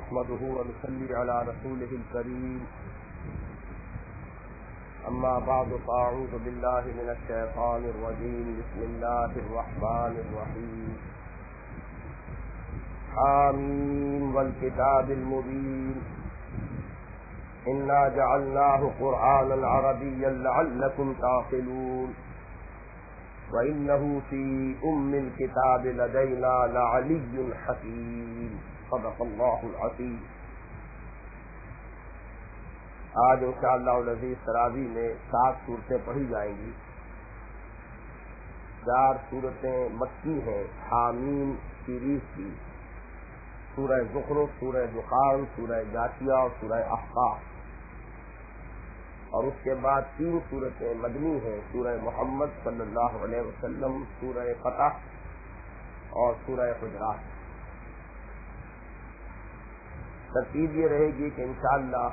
نحمده ونصلي على رسوله الكريم أما بعد فأعوذ بالله من الشيطان الرجيم بسم الله الرحمن الرحيم حامين والكتاب المبين إنا جعلناه قرآنا عربيا لعلكم تعقلون وإنه في الكتاب لدينا لعلي حكيم صدق اللہ العظیم۔ آج انشاءاللہ العزیز تراویح میں 7 صورتیں پڑھی جائیں گی۔ 4 صورتیں مکی ہیں، حامیم سیریز کی، سورہ زخرف، سورہ دخان، سورہ جاثیہ اور سورہ احقاف، اور اس کے بعد 3 صورتیں مدنی ہیں، سورہ محمد صلی اللہ علیہ وسلم، سورہ فتح اور سورہ حجرات۔ ترتیب یہ رہے گی کہ انشاءاللہ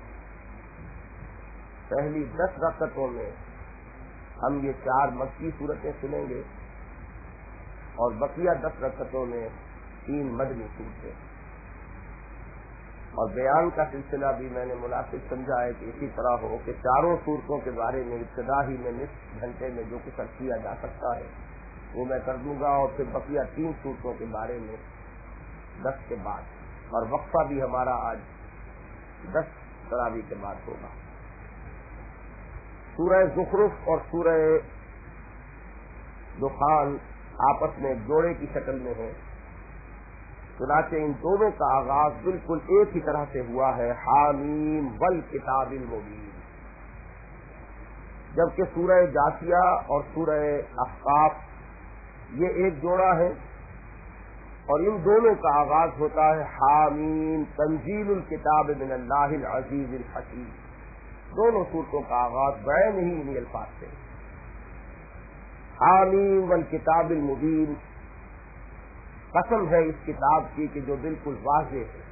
پہلی 10 رکعتوں میں ہم یہ 4 مکی صورتیں سنیں گے اور بقیہ 10 رکعتوں میں 3 مدنی صورتیں، اور بیان کا سلسلہ بھی میں نے مناسب سمجھا ہے کہ اسی طرح ہو کہ 4 صورتوں کے بارے میں ابتدا ہی میں نصف گھنٹے میں جو کچھ کیا جا سکتا ہے وہ میں کر دوں گا، اور پھر بقیہ 3 صورتوں کے بارے میں 10 کے بعد، اور وقفہ بھی ہمارا آج 10 تراویح کے بعد ہوگا۔ سورہ زخرف اور سورہ دخان آپس میں جوڑے کی شکل میں ہیں، چنانچہ ان دونوں کا آغاز بالکل ایک ہی طرح سے ہوا ہے، حامیم والکتاب المبین، جبکہ سورہ جاثیہ اور سورہ احقاف یہ ایک جوڑا ہے، اور ان دونوں کا آغاز ہوتا ہے حامیم تنزیل الکتاب من اللہ العزیز الحکیم۔ دونوں صورتوں کا آغاز بعین ہی انہی الفاظ سے، حامیم والکتاب المبین، قسم ہے اس کتاب کی کہ جو بالکل واضح ہے،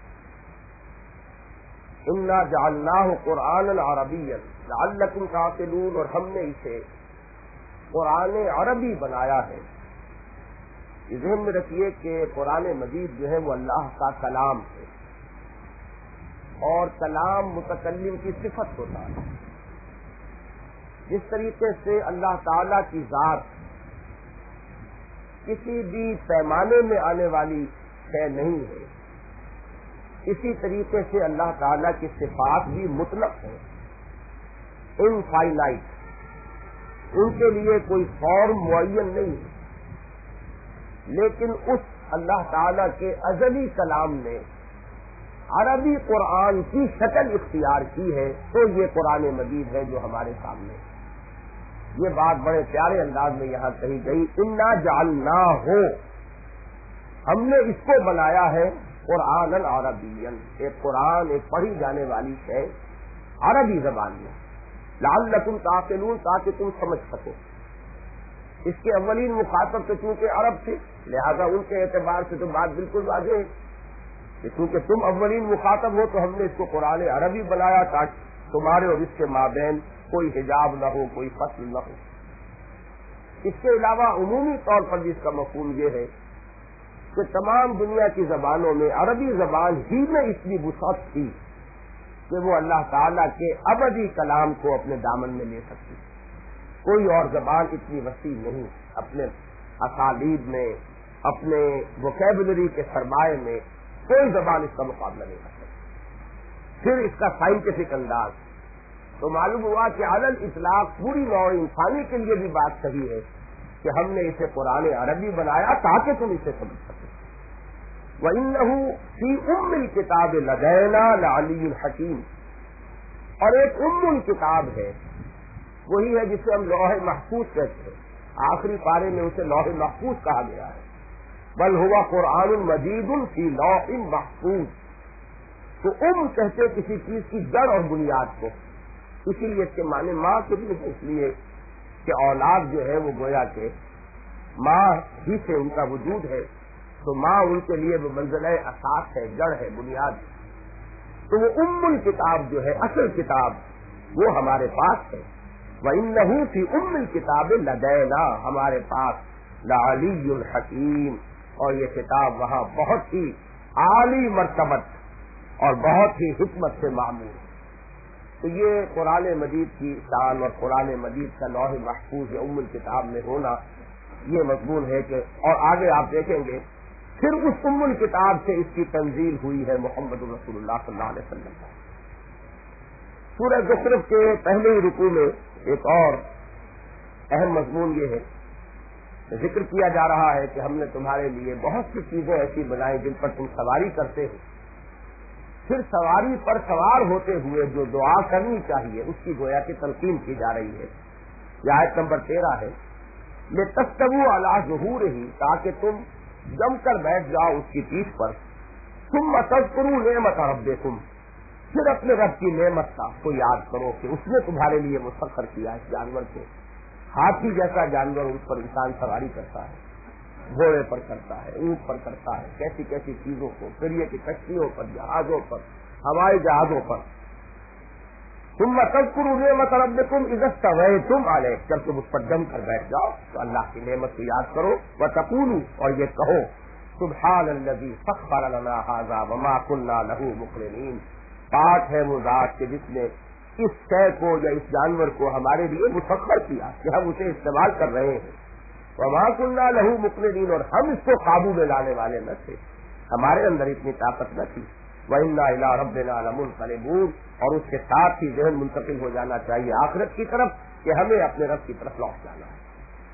انا جعلناہ قرآنا عربیا لعلکم تعقلون، اور ہم نے اسے قرآن عربی بنایا ہے۔ ذہن میں رکھیے کہ قرآن مجید جو ہے وہ اللہ کا کلام ہے، اور کلام متکلم کی صفت ہوتا ہے۔ جس طریقے سے اللہ تعالی کی ذات کسی بھی پیمانے میں آنے والی شے نہیں ہے، اسی طریقے سے اللہ تعالی کی صفات بھی مطلق ہے، انفائنائٹ، ان کے لیے کوئی فارم معین نہیں ہے، لیکن اس اللہ تعالی کے ازلی کلام نے عربی قرآن کی شکل اختیار کی ہے، تو یہ قرآن مجید ہے جو ہمارے سامنے ہے۔ یہ بات بڑے پیارے انداز میں یہاں کہی گئی، انا جعلناہ، ہم نے اس کو بنایا ہے قرآن عربیا، ایک قرآن، ایک پڑھی جانے والی شے عربی زبان میں، لعلکم تعقلون، تاکہ تم سمجھ سکو۔ اس کے اولین مخاطب تو چونکہ عرب تھے، لہذا ان کے اعتبار سے تو بات بالکل واضح ہے کہ چونکہ تم اولین مخاطب ہو تو ہم نے اس کو قرآن عربی بنایا تاکہ تمہارے اور اس کے مابین کوئی حجاب نہ ہو، کوئی فصل نہ ہو۔ اس کے علاوہ عمومی طور پر بھی اس کا مفہوم یہ ہے کہ تمام دنیا کی زبانوں میں عربی زبان ہی میں اتنی وسعت تھی کہ وہ اللہ تعالیٰ کے ابدی کلام کو اپنے دامن میں لے سکتی، کوئی اور زبان اتنی وسیع نہیں، اپنے اسالیب میں، اپنے ووکیبلری کے سرمایہ میں کوئی زبان اس کا مقابلہ نہیں کر سکتی۔ پھر اس کا سائنٹیفک انداز تو معلوم ہوا کہ علی الاطلاق پوری نوع انسانی کے لیے بھی بات صحیح ہے کہ ہم نے اسے قرآن عربی بنایا تاکہ تم اسے سمجھ سکو۔ وَإِنَّهُ فِي الْكِتَابِ لَدَيْنَا لَعَلِيٌّ حَكِيمٌ، اور ایک الکتاب ہے، وہی ہے جسے ہم لوح محفوظ کہتے ہیں، آخری پارے میں اسے لوح محفوظ کہا گیا ہے، بل ہوا قرآن مجید فی لوح محفوظ۔ تو کہتے کسی چیز کی جڑ اور بنیاد کو، اسی لیے اس کے معنی ماں کے لیے، اس لیے کہ اولاد جو ہے وہ گویا کہ ماں ہی سے ان کا وجود ہے، تو ماں ان کے لیے وہ منزلہ اساس ہے، جڑ ہے، بنیاد ہے۔ تو وہ الکتاب جو ہے، اصل کتاب، وہ ہمارے پاس ہے۔ وَإِنَّهُ فِي الْكِتَابِ لَدَيْنَا، ہمارے پاس لَعَلِيٌّ حَكِيمٌ، اور یہ کتاب وہاں بہت ہی عالی مرتبت اور بہت ہی حکمت سے معمول. تو یہ قرآن مجید کی شان اور قرآن مجید کا لوح محفوظ یا ام الکتاب میں ہونا یہ مضمون ہے کہ اور آگے آپ دیکھیں گے پھر اس ام الکتاب سے اس کی تنزیل ہوئی ہے محمد رسول اللہ صلی اللہ علیہ وسلم. سورہ زخرف کے پہلے ہی رکوع میں ایک اور اہم مضمون یہ ہے کہ ذکر کیا جا رہا ہے کہ ہم نے تمہارے لیے بہت سی چیزیں ایسی بنائی جن پر تم سواری کرتے ہو. پھر سواری پر سوار ہوتے ہوئے جو دعا کرنی چاہیے اس کی گویا کی تلقین کی جا رہی ہے. یہ آیت نمبر 13 ہے. لِتَسْتَوُوا عَلَىٰ ظُهُورِهِ تاکہ تم جم کر بیٹھ جاؤ اس کی پیٹھ پر. ثُمَّ تَذْكُرُوا نِعْمَتَ رَبِّكُمْ پھر اپنے رب کی نعمت کو یاد کرو کہ اس نے تمہارے لیے مسخر کیا اس جانور کو. ہاتھی جیسا جانور اس پر انسان سواری کرتا ہے, گھوڑے پر کرتا ہے, اونٹ پر کرتا ہے, کیسی کیسی چیزوں کو, دریا کی کشتیوں پر, جہازوں پر, ہوائی جہازوں پر. ثم تذکروا نعمت ربکم اذا استویتم علیہ جب تم اس پر جم کر بیٹھ جاؤ تو اللہ کی نعمت کو یاد کرو. وتقولوا اور یہ کہو سبحان الذی سخر لنا ھذا وما كنا له مقرنین پاک ہے وہ ذات کہ جس نے اس شے کو یا اس جانور کو ہمارے لیے مسخر کیا کہ ہم اسے استعمال کر رہے ہیں. وما كنا له مقرنین اور ہم اس کو قابو میں لانے والے نہ تھے, ہمارے اندر اتنی طاقت نہ تھی. وَإِنَّا إِلَىٰ رَبِّنَا لَمُنقَلِبُونَ اور اس کے ساتھ ہی ذہن منتقل ہو جانا چاہیے آخرت کی طرف کہ ہمیں اپنے رب کی طرف لوٹ جانا ہے.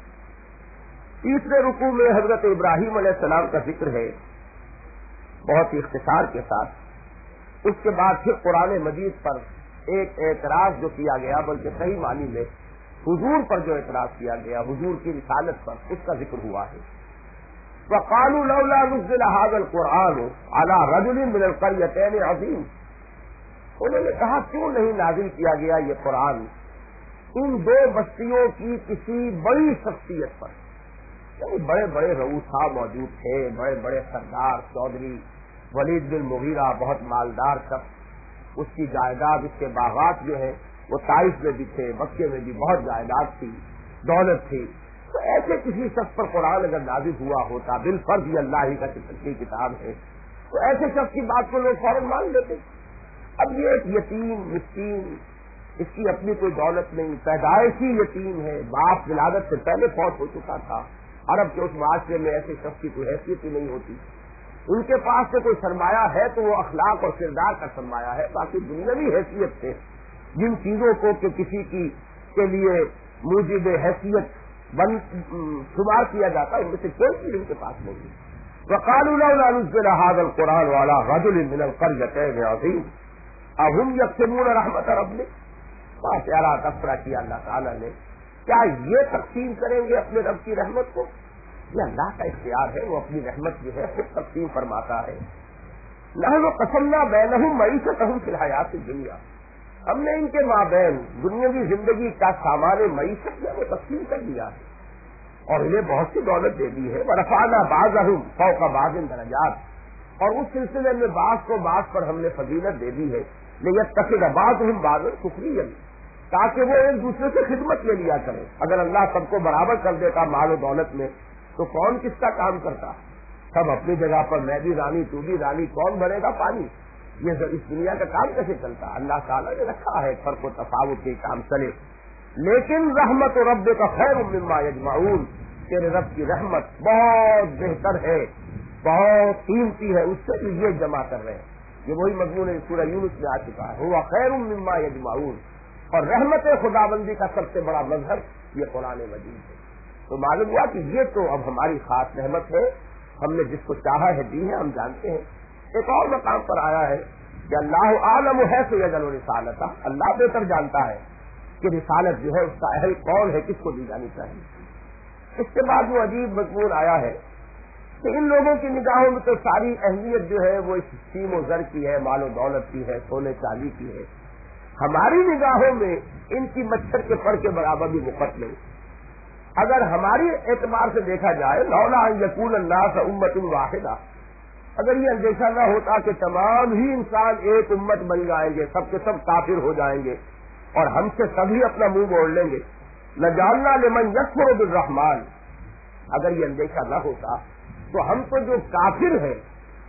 تیسرے رکوع میں حضرت ابراہیم علیہ السلام کا ذکر ہے بہت ہی اختصار کے ساتھ. اس کے بعد پھر قرآن مجید پر ایک اعتراض جو کیا گیا بلکہ صحیح معنی میں حضور پر جو اعتراض کیا گیا حضور کی رسالت پر اس کا ذکر ہوا ہے. وَقَالُوا لَوْلَا نُزِّلَ هَٰذَا الْقُرْآنُ عَلَىٰ رَجُلٍ مِّنَ الْقَرْيَتَيْنِ عَظِيمٍ انہوں نے کہا کیوں نہیں نازل کیا گیا یہ قرآن ان دو بستیوں کی کسی بڑی شخصیت پر. یعنی بڑے بڑے رؤوسا موجود تھے, بڑے بڑے سردار چودھری ولید بن مغیرہ بہت مالدار شخص, اس کی جائیداد اس کے باغات جو ہے وہ طائف میں بھی تھے, مکے میں بھی بہت جائیداد تھی, دولت تھی. تو ایسے کسی شخص پر قرآن اگر نازل ہوا ہوتا بالفرض یہ اللہ ہی کی کتاب ہے تو ایسے شخص کی بات کو لوگ فوراً مان لیتے. اب یہ ایک یتیم مسکین, اس کی اپنی کوئی دولت نہیں, پیدائشی یتیم ہے, باپ ولادت سے پہلے فوت ہو چکا تھا. عرب کے اس معاشرے میں ایسے شخص کی کوئی حیثیت ہی نہیں ہوتی. ان کے پاس سے کوئی سرمایہ ہے تو وہ اخلاق اور کردار کا سرمایہ ہے, باقی دنیاوی حیثیت سے جن چیزوں کو کہ کسی کی کے لیے موجب حیثیت شمار کیا جاتا ہے ان میں سے کوئی چیز ان کے پاس نہیں. وَقَالُوا لَوْلَا نُزِّلَ هَٰذَا الْقُرْآنُ عَلَىٰ رَجُلٍ مِّنَ الْقَرْيَتَيْنِ عَظِيمٍ أَهُمْ يَقْسِمُونَ رَحْمَتَ رَبِّكَ بہت پیارا تذکرہ کیا اللہ تعالیٰ نے. کیا یہ تقسیم کریں گے اپنے رب کی رحمت کو؟ یہ اللہ کا اختیار ہے, وہ اپنی رحمت جو ہے خود تقسیم فرماتا ہے. نحن قسمنا بینہم معیشتہم فی الحیات الدنیا ہم نے ان کے مابین دنیاوی زندگی کا سامان معیشت میں وہ تقسیم کر دیا ہے اور انہیں بہت سی دولت دے دی ہے. ورفعنا بعضہم فوق بعض درجات اور اس سلسلے میں بعض کو بعض پر ہم نے فضیلت دے دی ہے. لیتخذ بعضہم بعضا سخریا تاکہ وہ ایک دوسرے سے خدمت لے لیا کریں. اگر اللہ سب کو برابر کر دیتا مال و دولت میں تو کون کس کا کام کرتا؟ سب اپنی جگہ پر, میں بھی رانی تو بھی رانی, کون بھرے گا پانی؟ یہ اس دنیا کا کام کیسے چلتا؟ اللہ تعالیٰ نے رکھا ہے فرق و تفاوت کے کام چلے. لیکن رحمت و رب کا خیر مما یجمعون تیرے رب کی رحمت بہت بہتر ہے, بہت قیمتی ہے اس سے بھی یہ جمع کر رہے ہیں. یہ وہی مضمون سورہ یونس میں آ چکا ہے, ہوا خیر مما یجمعون. اور رحمت خداوندی کا سب سے بڑا مظہر یہ قرآن مجید ہے. تو معلوم ہوا کہ یہ تو اب ہماری خاص رحمت ہے, ہم نے جس کو چاہا ہے دی ہے, ہم جانتے ہیں. ایک اور مقام پر آیا ہے کہ اللہ عالم ہے سیدل رسالتہ, اللہ بہتر جانتا ہے کہ رسالت جو ہے اس کا اہل کون ہے, کس کو دی جانی چاہیے. اس کے بعد وہ عجیب مضمون آیا ہے کہ ان لوگوں کی نگاہوں میں تو ساری اہمیت جو ہے وہ اس سیم و زر کی ہے, مال و دولت کی ہے, سونے چاندی کی ہے. ہماری نگاہوں میں ان کی مچھر کے پر کے برابر بھی مفت نہیں. اگر ہماری اعتبار سے دیکھا جائے لولا ان یکون الناس امۃ واحدہ, اگر یہ اندیشہ نہ ہوتا کہ تمام ہی انسان ایک امت بن جائیں گے, سب کے سب کافر ہو جائیں گے اور ہم سے سبھی اپنا منہ موڑ لیں گے, لجعلنا لمن یکفر بالرحمن, اگر یہ اندیشہ نہ ہوتا تو ہم تو جو کافر ہیں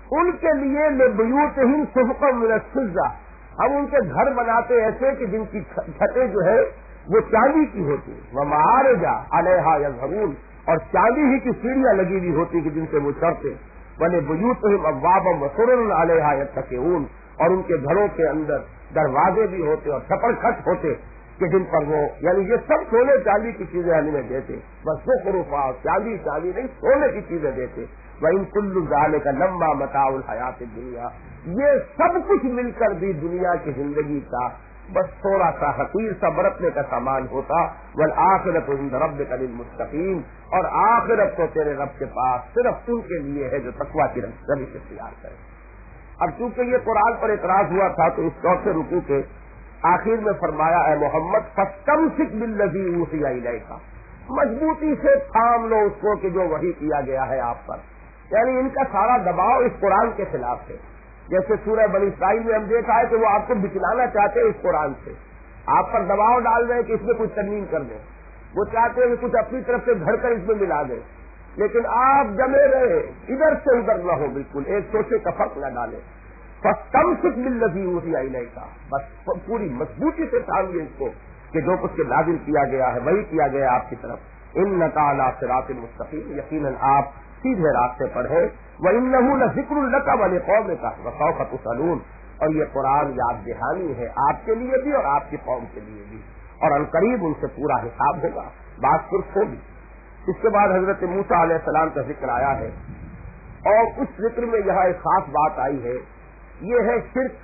ان کے لیے لبیوتہم سبقا من الفضہ، ہم ان کے گھر بناتے ایسے کہ جن کی چھتیں جو ہے وہ چاندی کی ہوتی، ومعارج علیہا یظہرون، اور چاندی ہی کی سیڑھیاں لگی ہوئی ہوتی کہ جن سے وہ چڑھتے، ولبیوتہم ابوابا وسررا علیہا یتکئون، اور ان کے گھروں کے اندر دروازے بھی ہوتے اور چھپر کھٹ ہوتے کہ جن پر وہ، یعنی یہ سب سونے چاندی کی چیزیں ہمیں دیتے، بس زخرفا، چاندی نہیں سونے کی چیزیں دیتے، وَإِن كُلُّ ذَلِكَ لَمَّا مَتَاعُ الْحَيَاةِ الدُّنْيَا، یہ سب کچھ مل کر بھی دنیا کی زندگی کا بس تھوڑا سا حقیر سا برتنے کا سامان ہوتا، وَالْآخِرَةُ عِندَ رَبِّكَ لِلْمُتَّقِينَ، اور آخرت تو تیرے رب کے پاس صرف ان کے لیے ہے جو تقویٰ کی روش اختیار کرے۔ اب چونکہ یہ قرآن پر اعتراض ہوا تھا تو اس چوتھے رکوع کے آخر میں فرمایا، اے محمد فَاسْتَمْسِكْ بِالَّذِي أُوحِيَ إِلَيْكَ، مضبوطی سے تھام لو اس کو کہ جو وحی کیا گیا ہے آپ پر، یعنی ان کا سارا دباؤ اس قرآن کے خلاف ہے۔ جیسے سورہ بنی اسرائیل میں ہم دیکھا ہے کہ وہ آپ کو بچلانا چاہتے ہیں اس قرآن سے، آپ پر دباؤ ڈال رہے ہیں کہ اس میں کچھ ترمیم کر دیں، وہ چاہتے ہیں کہ کچھ اپنی طرف سے گھڑ کر اس میں ملا دیں، لیکن آپ جمے رہے، ادھر سے ادھر نہ ہو، بالکل ایک سوچے کا فرق نہ ڈالے۔ فَاسْتَمْسِكْ بِالَّذِي أُوحِيَ إِلَيْكَ، بس پوری مضبوطی سے تھامیے اس کو کہ جو کچھ کے نازل کیا گیا ہے وہی کیا گیا آپ کی طرف، إِنَّكَ عَلَىٰ صِرَاطٍ مُسْتَقِيمٍ، یقیناً آپ سیدھے راستے پر ہے، وَإِنَّهُ لَذِكْرٌ لَكَ وَلِقَوْمِكَ وَسَوْفَ تُسْأَلُونَ، اور یہ قرآن یاد دہانی ہے آپ کے لیے بھی اور آپ کی قوم کے لیے بھی، اور عنقریب ان سے پورا حساب ہوگا، بات صرف ہوگی۔ اس کے بعد حضرت موسیٰ علیہ السلام کا ذکر آیا ہے، اور اس ذکر میں یہاں ایک خاص بات آئی ہے، یہ ہے شرک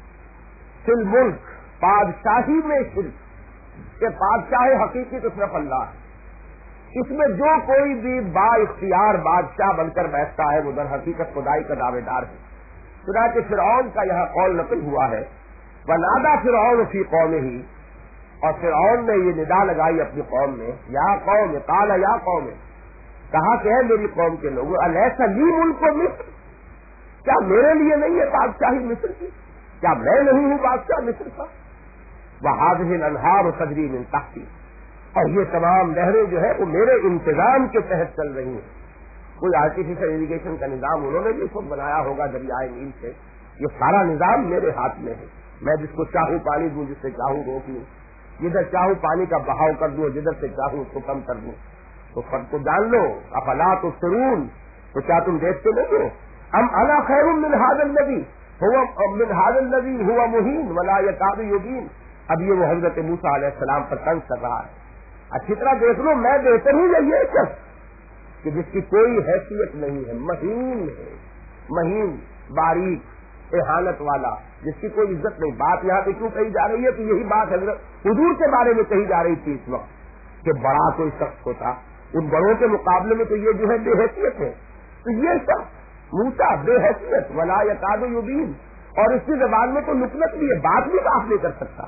فی الملک، بادشاہی میں شرک، کہ بادشاہ حقیقی تو صرف اللہ ہے، اس میں جو کوئی بھی با اختیار بادشاہ بن کر بیٹھتا ہے وہ در حقیقت خدائی کا دعوے دار ہے۔ چنانچہ فرعون کا یہاں قول نقل ہوا ہے، وَنَادَىٰ فِرْعَوْنُ فِي قَوْمِهِ، اور فرعون نے یہ ندا لگائی اپنی قوم میں، یا قوم، قال یا قوم، کہا کہ ہے میری قوم کے لوگوں، الیس لی ملک مصر، کیا میرے لیے نہیں ہے بادشاہی مصر کی، کیا میں نہیں ہوں بادشاہ مصر کا، وَهَٰذِهِ الْأَنْهَارُ تَجْرِي مِن تَحْتِي، اور یہ تمام نہریں جو ہے وہ میرے انتظام کے تحت چل رہی ہیں۔ کوئی آرٹیفیشل اریگیشن کا نظام انہوں نے بھی خود بنایا ہوگا دریائے نیل سے، یہ سارا نظام میرے ہاتھ میں ہے، میں جس کو چاہوں پانی دوں، جس سے چاہوں روک لوں، جدھر چاہوں پانی کا بہاؤ کر دوں، جدھر سے چاہوں اس کو کم کر دوں، تو فرق کو جان لو، افلا تبصرون، تو کیا تم دیکھتے نہیں ہو، ام انا خیر من ھذا الذی ھو مہین ولا یکاد یبین، اب یہ وہ حضرت موسیٰ علیہ السلام پر طنز کر رہا ہے، اچھی طرح دیکھ لو میں بہتر ہوں یا یہ شخص کہ جس کی کوئی حیثیت نہیں ہے، مہین ہے، مہین، باریک، احانت والا، جس کی کوئی عزت نہیں۔ بات یہاں پہ کیوں کہی جا رہی ہے کہ یہی بات حضرت حضور کے بارے میں کہی جا رہی تھی اس وقت کہ بڑا کوئی شخص ہوتا، ان بڑوں کے مقابلے میں تو یہ جو ہے بے حیثیت ہے، تو یہ شخص موسیٰ بے حیثیت ولا یکاد یبین، اور اس کی زبان میں تو نکلت بھی ہے، بات بھی صاف نہیں کر سکتا۔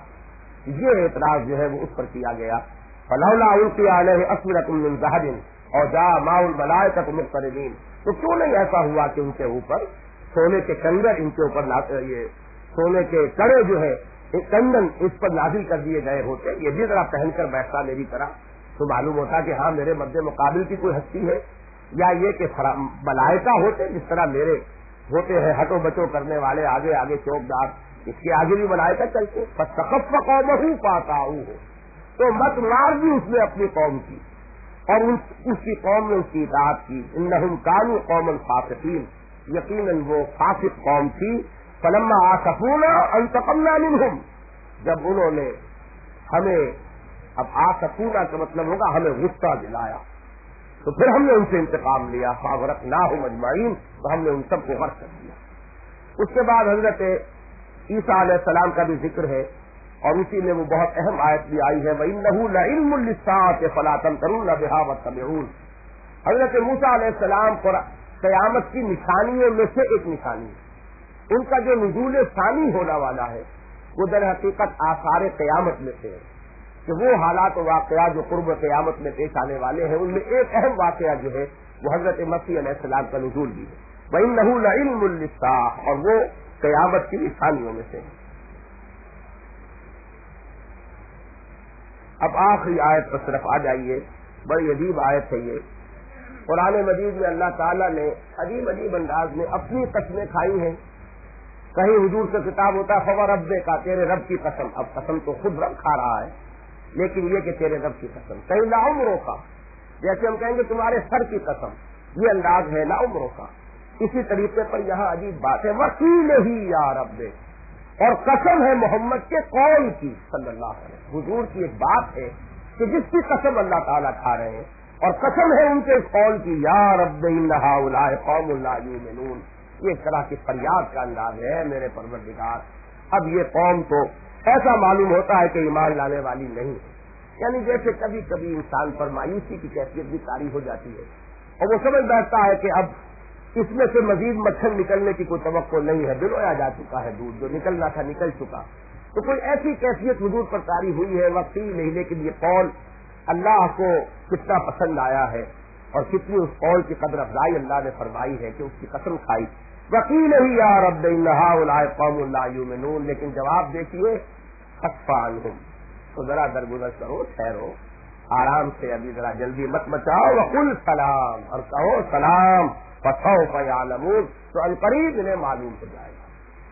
یہ اعتراض جو ہے وہ اس پر کیا گیا، فلولا القی علیہ اسورۃ من ذہب وجاء معه الملائکۃ مقترنین، تو کیوں نہیں ایسا ہوا کہ ان کے اوپر سونے کے کنگن، ان کے اوپر یہ سونے کے کڑے جو ہے ایک کنگن اس پر نازل کر دیے گئے ہوتے، یہ بھی ذرا پہن کر بیٹھتا میری طرح، تو معلوم ہوتا کہ ہاں میرے مد مقابل کی کوئی ہستی ہے، یا یہ کہ ملائکہ ہوتے جس طرح میرے ہوتے ہیں ہٹو بچو کرنے والے، آگے آگے چوکدار، اس کے آگے بھی ملائکہ چلتے، فَاسْتَخَفَّ قَوْمَهُ فَأَطَاعُوهُ، تو مت مار دی اس نے اپنی قوم کی، اور اس کی قوم نے اس کی اطاعت کی، انہم کانوا قوما فاسقین، یقیناً وہ فاسق قوم تھی، فلما آسفونا انتقمنا منہم، جب انہوں نے ہمیں، اب آسفونا کا مطلب ہوگا ہمیں غصہ دلایا، تو پھر ہم نے ان سے انتقام لیا، فاغرقناہم اجمعین، تو ہم نے ان سب کو غرق کر دیا۔ اس کے بعد حضرت عیسیٰ علیہ السلام کا بھی ذکر ہے، اور اسی میں وہ بہت اہم آیت بھی آئی ہے، وَإِنَّهُ لَعِلْمٌ لِلسَّاعَةِ فَلَا تَمْتَرُنَّ بِهَا وَاتَّبِعُونِ، حضرت موسیٰ علیہ السلام قیامت کی نشانیوں میں سے ایک نشانی ہے، ان کا جو نزول ثانی ہونے والا ہے وہ در حقیقت آثار قیامت میں سے ہے، کہ وہ حالات و واقعات جو قرب قیامت میں پیش آنے والے ہیں، ان میں ایک اہم واقعہ جو ہے وہ حضرت مسیح علیہ السلام کا نزول بھی ہے، وَإِنَّهُ لَعِلْمٌ لِلسَّاعَةِ، اور وہ قیامت کی نشانیوں میں سے ہے۔ اب آخری آیت پر صرف آ جائیے، بڑی عجیب آیت ہے یہ، قرآن مجید میں اللہ تعالیٰ نے عجیب عجیب انداز میں اپنی قسمیں کھائی ہیں. کہیں حضور سے خطاب ہوتا ہے فور رب کا، تیرے رب کی قسم. اب قسم تو خود رب کھا رہا ہے، لیکن یہ کہ تیرے رب کی قسم. کہیں لا عمروں کا، جیسے ہم کہیں گے تمہارے سر کی قسم، یہ انداز ہے لا عمروں کا. اسی طریقے پر یہاں عجیب بات ہے وکیل ہی یا رب، اور قسم ہے محمد کے قول کی صلی اللہ علیہ وسلم. حضور کی ایک بات ہے کہ جس کی قسم اللہ تعالیٰ کھا رہے ہیں، اور قسم ہے ان کے اس قول کی یا رب ان ہؤلاء قوم لا یؤمنون. یہ ایک طرح کی فریاد کا انداز ہے میرے پروردگار، اب یہ قوم تو ایسا معلوم ہوتا ہے کہ ایمان لانے والی نہیں ہے. یعنی جیسے کبھی کبھی انسان پر مایوسی کی کیفیت بھی طاری ہو جاتی ہے، اور وہ سمجھ بیٹھتا ہے کہ اب اس میں سے مزید مچھر نکلنے کی کوئی توقع نہیں ہے، بلویا جا چکا ہے دودھ، جو نکلنا تھا نکل چکا. تو کوئی ایسی کیفیت حضور پر طاری ہوئی ہے وقتی نہیں، لیکن یہ قول اللہ کو کتنا پسند آیا ہے اور کتنی اس قول کی قدر افزائی اللہ نے فرمائی ہے کہ اس کی قسم کھائی. وکیل ہی یا رب ان ہؤلاء قوم لا یؤمنون. لیکن جواب دیکھیے خفف عنہم، تو ذرا درگزر کرو، ٹھہرو، آرام سے، ابھی ذرا جلدی مت مچاؤ. وقل سلام، اور کہو سلام، فسوف یعلمون، تو عنقریب انہیں معلوم ہو جائے گا.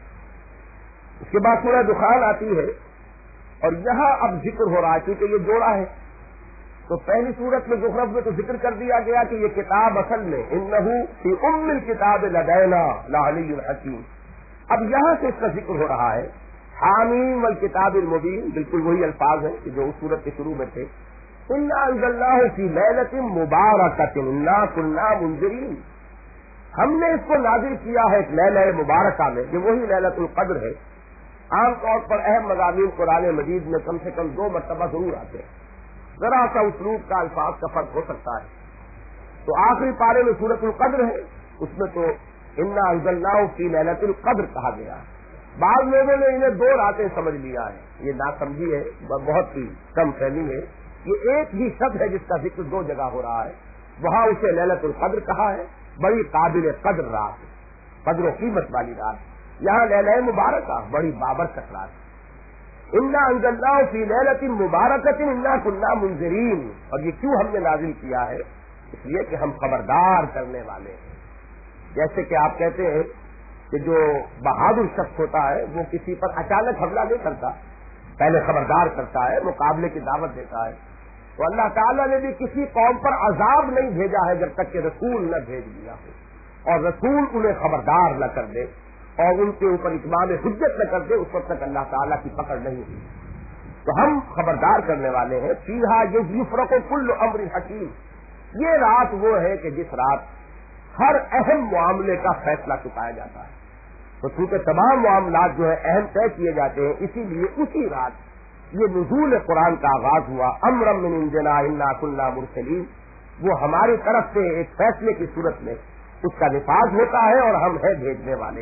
اس کے بعد سورہ دخان آتی ہے، اور یہاں اب ذکر ہو رہا ہے کیونکہ یہ جوڑا ہے. تو پہلی صورت میں زخرف میں تو ذکر کر دیا گیا کہ یہ کتاب اصل میں انہ فی ام الکتاب لدینا لعلی الحکیم. اب یہاں سے اس کا ذکر ہو رہا ہے حامیم والکتاب المبین، بالکل وہی الفاظ ہیں کہ جو اس صورت کے شروع میں تھے. انا انزلناہ فی لیلۃ مبارکۃ انا کنا منذرین، ہم نے اس کو نازل کیا ہے ایک لیلہ مبارکہ میں، کہ وہی لیلۃ القدر ہے. عام طور پر اہم مضامین قرآن مجید میں کم سے کم 2 مرتبہ ضرور آتے ہیں، ذرا سا اسلوب کا الفاظ کا فرق ہو سکتا ہے. تو آخری پارے میں سورۃ القدر ہے، اس میں تو انا انزلناہ فی لیلۃ القدر کہا گیا. بعض لوگوں نے انہیں 2 راتیں سمجھ لیا ہے، یہ ناسمجھی ہے، بہت ہی کم فہمی ہے. یہ ایک ہی شخص ہے جس کا ذکر 2 جگہ ہو رہا ہے، وہاں اسے لیلۃ القدر کہا ہے، بڑی قابل قدر رات، قدر و قیمت والی رات. یہاں لیلہ مبارکہ، بڑی بابرکت رات. انا انزلناہ فی لیلۃ مبارکۃ انا کنا منذرین، اور یہ کیوں ہم نے نازل کیا ہے؟ اس لیے کہ ہم خبردار کرنے والے ہیں. جیسے کہ آپ کہتے ہیں کہ جو بہادر شخص ہوتا ہے وہ کسی پر اچانک حملہ نہیں کرتا، پہلے خبردار کرتا ہے، مقابلے کی دعوت دیتا ہے. تو اللہ تعالیٰ نے بھی کسی قوم پر عذاب نہیں بھیجا ہے جب تک کہ رسول نہ بھیج دیا ہو، اور رسول انہیں خبردار نہ کر دے اور ان کے اوپر اتمام حجت نہ کر دے، اس وقت تک اللہ تعالیٰ کی پکڑ نہیں ہوئی. تو ہم خبردار کرنے والے ہیں. فیہا یفرق کل امر حکیم، یہ رات وہ ہے کہ جس رات ہر اہم معاملے کا فیصلہ چکایا جاتا ہے. تو چونکہ تمام معاملات جو ہے اہم طے کیے جاتے ہیں، اسی لیے اسی رات یہ نزول قرآن کا آغاز ہوا. امرا من عندنا انا کنا مرسلین، وہ ہماری طرف سے ایک فیصلے کی صورت میں اس کا نفاذ ہوتا ہے اور ہم ہیں بھیجنے والے.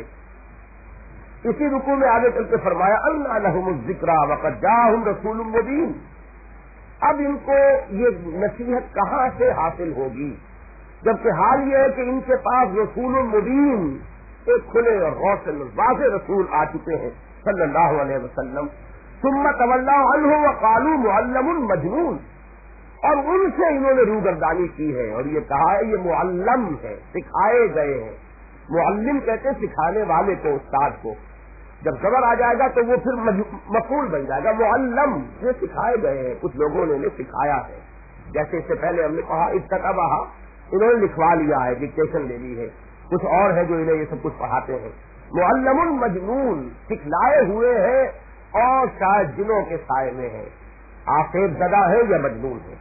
اسی رکوع میں آگے چل کے فرمایا انا لہم الذکری وقد جاءہم رسول مبین. اب ان کو یہ نصیحت کہاں سے حاصل ہوگی جبکہ حال یہ ہے کہ ان کے پاس رسول مبین، ایک کھلے اور روشن واضح رسول آ چکے ہیں صلی اللہ علیہ وسلم. ثم تولوا عنہ وقالوا معلم مجنون، اور ان سے انہوں نے روگردانی کی ہے اور یہ کہا ہے یہ معلم ہے، سکھائے گئے ہیں. معلم کہتے ہیں سکھانے والے کو، استاد کو. جب زبر آ جائے گا تو وہ پھر مفعول بن جائے گا. معلم یہ سکھائے گئے ہیں، کچھ لوگوں نے انہیں سکھایا ہے. جیسے اس سے پہلے ہم نے کہا اتقبہ، انہوں نے لکھوا لیا ہے، ڈکٹیشن لے لی ہے. کچھ اور ہیں جو انہیں یہ سب کچھ پڑھاتے ہیں. معلم مجنون، سکھلائے ہوئے ہیں اور شاید جنوں کے سائے میں ہے، آفیب زدہ ہے یا مجنون ہے.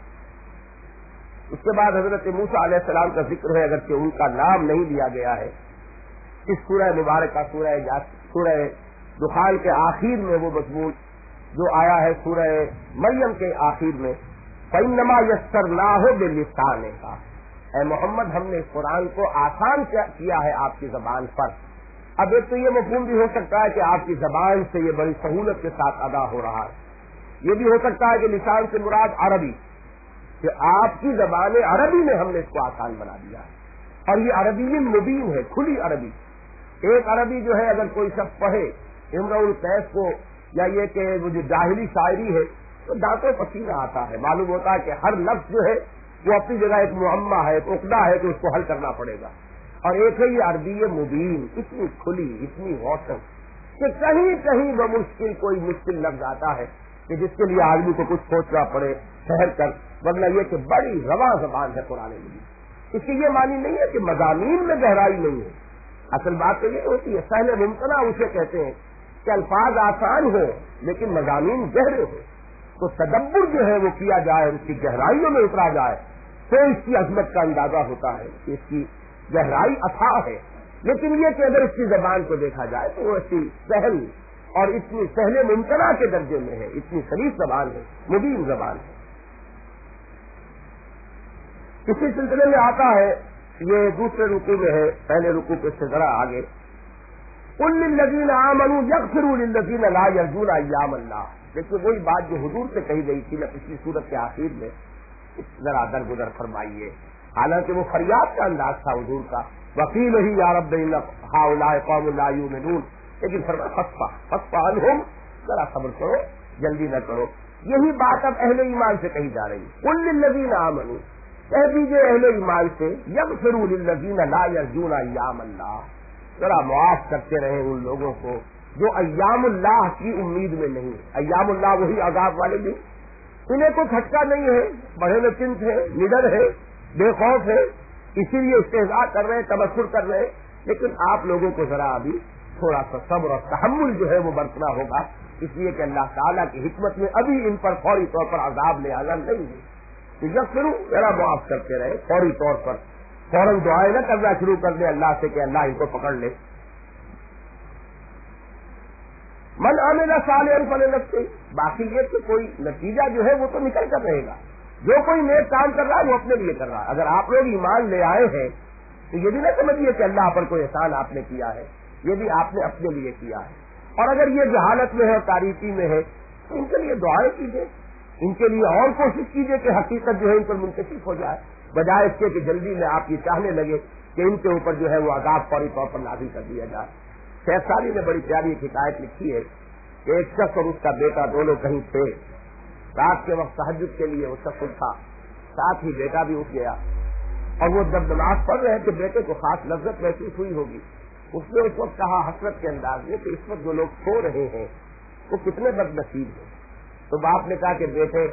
اس کے بعد حضرت موسیٰ علیہ السلام کا ذکر ہے، اگرچہ ان کا نام نہیں لیا گیا ہے. اس سورہ مبارکہ سورہ دخان کے آخر میں وہ مضمون جو آیا ہے سورہ مریم کے آخر میں، فَإِنَّمَا يَسَّرْنَاهُ بِلِسَانِكَ، اے محمد ہم نے اس قرآن کو آسان کیا ہے آپ کی زبان پر. اب ایک تو یہ مفہوم بھی ہو سکتا ہے کہ آپ کی زبان سے یہ بڑی سہولت کے ساتھ ادا ہو رہا ہے. یہ بھی ہو سکتا ہے کہ لسان سے مراد عربی، کہ آپ کی زبان عربی میں ہم نے اس کو آسان بنا دیا ہے. اور یہ عربی مبین ہے، کھلی عربی. ایک عربی جو ہے اگر کوئی شخص پڑھے امرؤ القیس کو، یا یہ کہ وہ جو جاہلی شاعری ہے تو دانتوں پسینہ آتا ہے. معلوم ہوتا ہے کہ ہر لفظ جو ہے وہ اپنی جگہ ایک معمہ ہے، ایک عقدہ ہے کہ اس کو حل کرنا پڑے گا. اور ایک ہے یہ عربی مبین، اتنی کھلی، اتنی روشن کہ کہیں کہیں بمشکل کوئی مشکل لفظ آتا ہے کہ جس کے لیے آدمی کو کچھ سوچنا پڑے ٹھہر کر، ورنہ یہ کہ بڑی رواں زبان ہے قرآن مجید. اس کی یہ معنی نہیں ہے کہ مضامین میں گہرائی نہیں ہے. اصل بات تو یہ ہوتی ہے سہل ممتنع اسے کہتے ہیں کہ الفاظ آسان ہو لیکن مضامین گہرے ہو، تو تدبر جو ہے وہ کیا جائے، اس کی گہرائیوں میں اترا جائے تو اس کی عظمت کا اندازہ ہوتا ہے کہ اس کی گہرائی اتھاہ ہے. لیکن یہ کہ اگر اس کی زبان کو دیکھا جائے تو وہ ایسی سہل اور اتنی سہل ممتنع کے درجے میں ہے، اتنی شریف زبان ہے، مبین زبان ہے. اسی سلسلے میں آتا ہے، یہ دوسرے رکوع میں ہے، پہلے رکوع کے سے ذرا آگے، قل للذین آمنوا یغفروا للذین لا یرجون ایام اللہ. دیکھیے وہی بات جو حضور سے کہی گئی تھی نا پچھلی سورت کے آخر میں، ذرا درگزر فرمائیے. حالانکہ وہ فریاد کا انداز تھا حضور کا، وقیل ہی یا رب ان ہؤلاء قوم لا یؤمنون، لیکن فرمایا فاصفح عنہم، ذرا صبر کرو، جلدی نہ کرو. یہی بات اب اہل ایمان سے کہی جا رہی ہے. قل للذین آمنوا، کہہ دیجیے اہل ایمان سے، یغفروا للذین لا یرجون ایام اللہ، ذرا معاف کرتے رہے ان لوگوں کو جو ایام اللہ کی امید میں نہیں. ایام اللہ وہی عذاب والے دن، انہیں کوئی کھٹکا نہیں ہے، بڑے نچنت ہے، نڈر ہے، بے خوف ہے، اسی لیے استہزاء کر رہے ہیں، تبصر کر رہے ہیں. لیکن آپ لوگوں کو ذرا ابھی تھوڑا سا صبر اور تحمل جو ہے وہ برتنا ہوگا، اس لیے کہ اللہ تعالیٰ کی حکمت میں ابھی ان پر فوری طور پر عذاب لے آنا نہیں ہے. تو جب شروع ذرا معاف کرتے رہے فوری طور پر، فوراً دعائیں نہ کرنا شروع کر دیں اللہ سے کہ اللہ ان کو پکڑ لے. من عمل صالحا فلنفسہ، باقی یہ کہ کوئی نتیجہ جو ہے وہ تو نکل کر رہے گا. جو کوئی نیک کام کر رہا ہے وہ اپنے لیے کر رہا ہے. اگر آپ لوگ ایمان لے آئے ہیں تو یہ بھی نہ سمجھیے کہ اللہ پر کوئی احسان آپ نے کیا ہے، یہ بھی آپ نے اپنے لیے کیا ہے. اور اگر یہ جہالت میں ہے، تاریکی میں ہے، تو ان کے لیے دعائیں کیجیے، ان کے لیے اور کوشش کیجیے کہ حقیقت جو ہے ان پر منتشر ہو جائے، بجائے اس کے کہ جلدی میں آپ یہ چاہنے لگے کہ ان کے اوپر جو ہے وہ عذاب فوری طور پر نازل کر دیا جائے. شیخ سالی نے بڑی پیاری ایک حکایت لکھی ہے کہ ایک شخص اور اس کا بیٹا دونوں کہیں تھے. رات کے وقت تہجد کے لیے وہ شخص اٹھا، ساتھ ہی بیٹا بھی اٹھ گیا، اور وہ جب نماز پڑھ رہے تھے بیٹے کو خاص لذت محسوس ہوئی ہوگی. اس نے اس وقت کہا حسرت کے انداز میں کہ اس وقت جو لوگ سو رہے ہیں وہ کتنے بد نصیب ہیں. تو باپ نے کہا کہ بیٹے،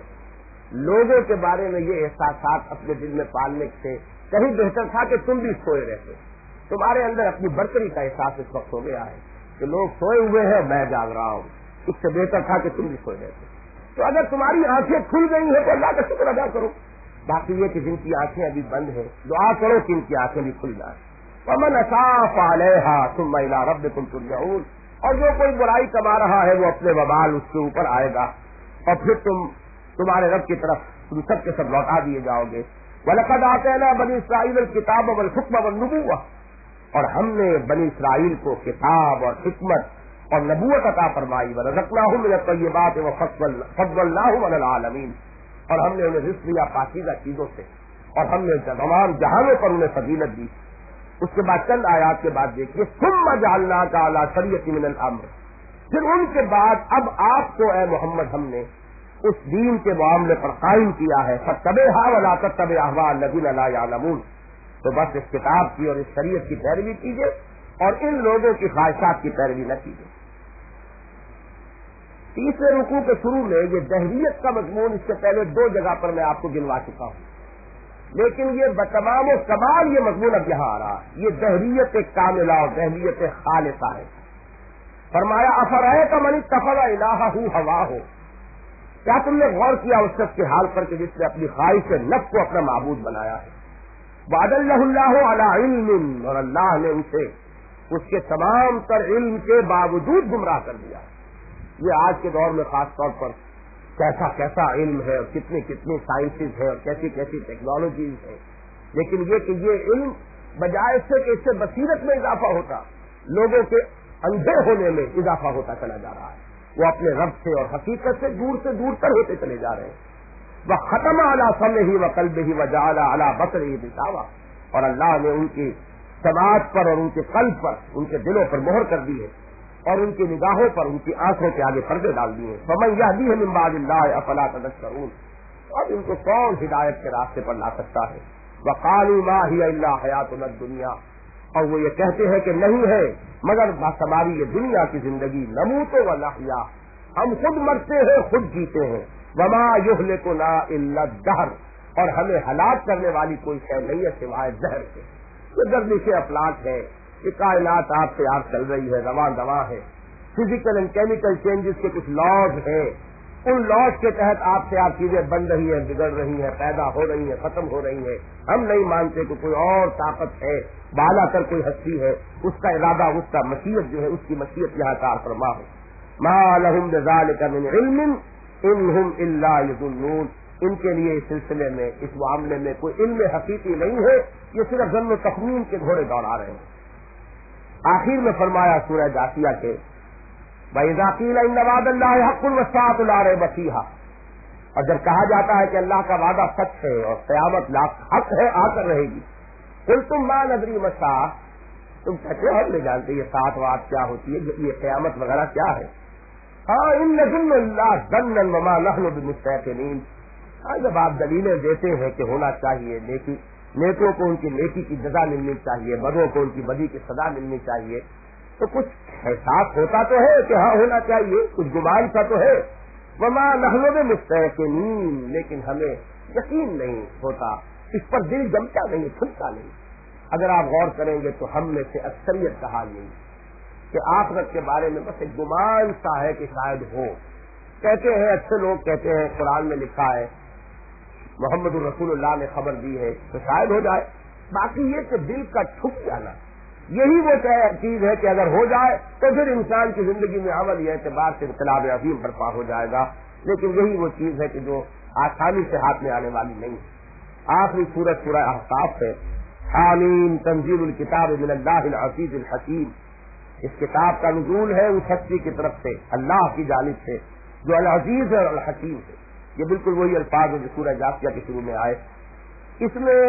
لوگوں کے بارے میں یہ احساسات اپنے دل میں پالنے سے کہیں بہتر تھا کہ تم بھی سوئے رہتے. تمہارے اندر اپنی برتری کا احساس اس وقت ہو گیا ہے کہ لوگ سوئے ہوئے ہیں، میں جاگ رہا ہوں، اس سے بہتر تھا کہ تم بھی سوئے رہتے. تو اگر تمہاری آنکھیں کھل گئی ہیں تو اللہ کا شکر ادا کرو. باقی یہ کہ جن کی آنکھیں ابھی بند ہیں دعا کرو کہ ان کی آنکھیں بھی کھل جائیں. ومن اساء فعليها ثم الى ربكم ترجعون، اور جو کوئی برائی کما رہا ہے وہ اپنے وبال اس کے اوپر آئے گا اور پھر تمہارے رب کی طرف تم سب کے سب لوٹا دیے جاؤ گے. وَلَقَدْ آتَيْنَا بَنِي إِسْرَائِيلَ الْكِتَابَ وَالْحُكْمَ وَالنُّبُوَّةَ، اور ہم نے بنی اسرائیل کو کتاب اور حکمت اور نبوت عطا فرمائی. وَرَزَقْنَاهُم مِّنَ الطَّيِّبَاتِ وَفَضَّلْنَاهُمْ عَلَى الْعَالَمِينَ، اور ہم نے انہیں رزق دیا پاکیزہ چیزوں سے، اور ہم نے تمام جہانوں پر انہیں فضیلت دی. اس کے بعد چند آیات کے بعد دیکھیے، ثُمَّ جَعَلْنَاكَ عَلَى شَرِيعَةٍ مِّنَ الْأَمْرِ، پھر ان کے بعد اب آپ کو اے محمد ہم نے اس دین کے معاملے پر قائم کیا ہے. فَاتَّبِعْهَا وَلَا تَتَّبِعْ أَهْوَاءَ الَّذِينَ لَا يَعْلَمُونَ، تو بس اس کتاب کی اور اس شریعت کی پیروی کیجیے اور ان لوگوں کی خواہشات کی پیروی نہ کیجیے. تیسرے رکوع کے شروع میں یہ دہریت کا مضمون اس سے پہلے 2 جگہ پر میں آپ کو گنوا چکا ہوں، لیکن یہ بتمام و کمال یہ مضمون اب یہاں آ رہا ہے. یہ دہریت کاملہ اور دہریت خالصہ ہے. فرمایا افرأیت من اتخذ الہہ ہواہ، کیا تم نے غور کیا اس شخص کے حال پر کہ جس نے اپنی خواہش نفس کو اپنا معبود بنایا ہے. وَأَضَلَّهُ اللَّهُ عَلَى عِلْمٍ، اور اللہ نے اسے اس کے تمام تر علم کے باوجود گمراہ کر دیا. یہ آج کے دور میں خاص طور پر کیسا کیسا علم ہے اور کتنی کتنی سائنسز ہیں اور کیسی کیسی ٹیکنالوجیز ہیں، لیکن یہ کہ یہ علم بجائے اس سے کہ اس سے بصیرت میں اضافہ ہوتا، لوگوں کے اندھے ہونے میں اضافہ ہوتا چلا جا رہا ہے. وہ اپنے رب سے اور حقیقت سے دور تر ہوتے چلے جا رہے ہیں. وَخَتَمَ عَلَى سَمْعِهِ وَقَلْبِهِ وَجَعَلَ عَلَى بَصَرِهِ غِشَاوَةً، اور اللہ نے ان کی سماعت پر اور ان کے قلب پر، ان کے دلوں پر مہر کر دی ہے اور ان کی نگاہوں پر، ان کی آنکھوں کے آگے پردے ڈال دیے. فَمَن يَهْدِيهِ مِن بَعْدِ اللَّهِ أَفَلَا تَذَكَّرُونَ، اب ان کو کون ہدایت کے راستے پر لا سکتا ہے؟ وقالوا ما هي الا حیاتنا الدنیا، اور وہ یہ کہتے ہیں کہ نہیں ہے مگر بس ہماری یہ دنیا کی زندگی، نموت و نحیا، ہم خود مرتے ہیں خود جیتے ہیں، وما یہلکنا الا الدہر، اور ہمیں ہلاک کرنے والی کوئی شے نہیں ہے سوائے دہر سے۔ یہ گردش افلاک ہے، یہ کائنات آپ سے آپ چل رہی ہے، رواں دواں ہے، فزیکل اینڈ کیمیکل چینجز کے کچھ لاز ہیں، ان لاز کے تحت آپ سے آپ چیزیں بن رہی ہیں، بگڑ رہی ہیں، پیدا ہو رہی ہیں، ختم ہو رہی ہیں۔ ہم نہیں مانتے کہ کوئی اور طاقت ہے، بالا کر کوئی ہستی ہے، اس کا ارادہ، اس کا مشیت جو ہے، اس کی مشیت یہاں کار فرما ہے۔ ما لهم بذلك من علم ان هم الا يظنون، ان کے لیے اس سلسلے میں، اس معاملے میں کوئی علم حقیقی نہیں ہے، یہ صرف ظن و تخمین کے گھوڑے دوڑا رہے ہیں۔ آخر میں فرمایا سورہ جاثیہ کے وَإِذَا قِيلَ إِنَّ وَعْدَ اللَّهِ حَقٌّ وَالسَّاعَةُ لَا رَيْبَ فِيهَا، اور جب کہا جاتا ہے کہ اللہ کا وعدہ سچ ہے اور قیامت حق ہے، آ کر رہے گی، قُلْتُم مَا نَدْرِي مَا السَّاعَةُ، تم کہتے ہو ہم نہیں جانتے یہ ساعت وات کیا ہوتی ہے، یہ قیامت وغیرہ کیا ہے۔ ہاں إِن نَظُنُّ اللَّهَ ظَنًّا وَمَا نَحْنُ بِمُسْتَيْقِنِينَ، ہاں جب آپ دلیلیں دیتے ہیں کہ ہونا چاہیے، نیکوں کو ان کی نیکی کی جزا ملنی چاہیے، بدوں کو ان کی بدی کی سزا ملنی چاہیے، تو کچھ احساس ہوتا تو ہے کہ ہاں ہونا چاہیے، کچھ گمان سا تو ہے۔ وما نحن بمستيقنين، لیکن ہمیں یقین نہیں ہوتا، اس پر دل جمتا نہیں، چھپتا نہیں۔ اگر آپ غور کریں گے تو ہم میں سے اکثریت کا حال یہی کہ آخرت کے بارے میں بس ایک گمان سا ہے کہ شاید ہو، کہتے ہیں اچھے لوگ کہتے ہیں قرآن میں لکھا ہے، محمد الرسول اللہ نے خبر دی ہے تو شاید ہو جائے، باقی یہ کہ دل کا چھپ جانا، یہی وہ چیز ہے کہ اگر ہو جائے تو پھر انسان کی زندگی میں عمل یہ اعتبار سے انقلاب عظیم برپا ہو جائے گا، لیکن یہی وہ چیز ہے کہ جو آسانی سے ہاتھ میں آنے والی نہیں ہے۔ آخری سورۃ سورہ احقاف ہے، حامیم تنزیل الکتاب من اللہ العزیز الحکیم، اس کتاب کا نزول ہے اس ہستی کی طرف سے، اللہ کی جانب سے جو العزیز ہے اور الحکیم ہے۔ یہ بالکل وہی الفاظ ہے جو سورہ جاثیہ کے شروع میں آئے۔ اس میں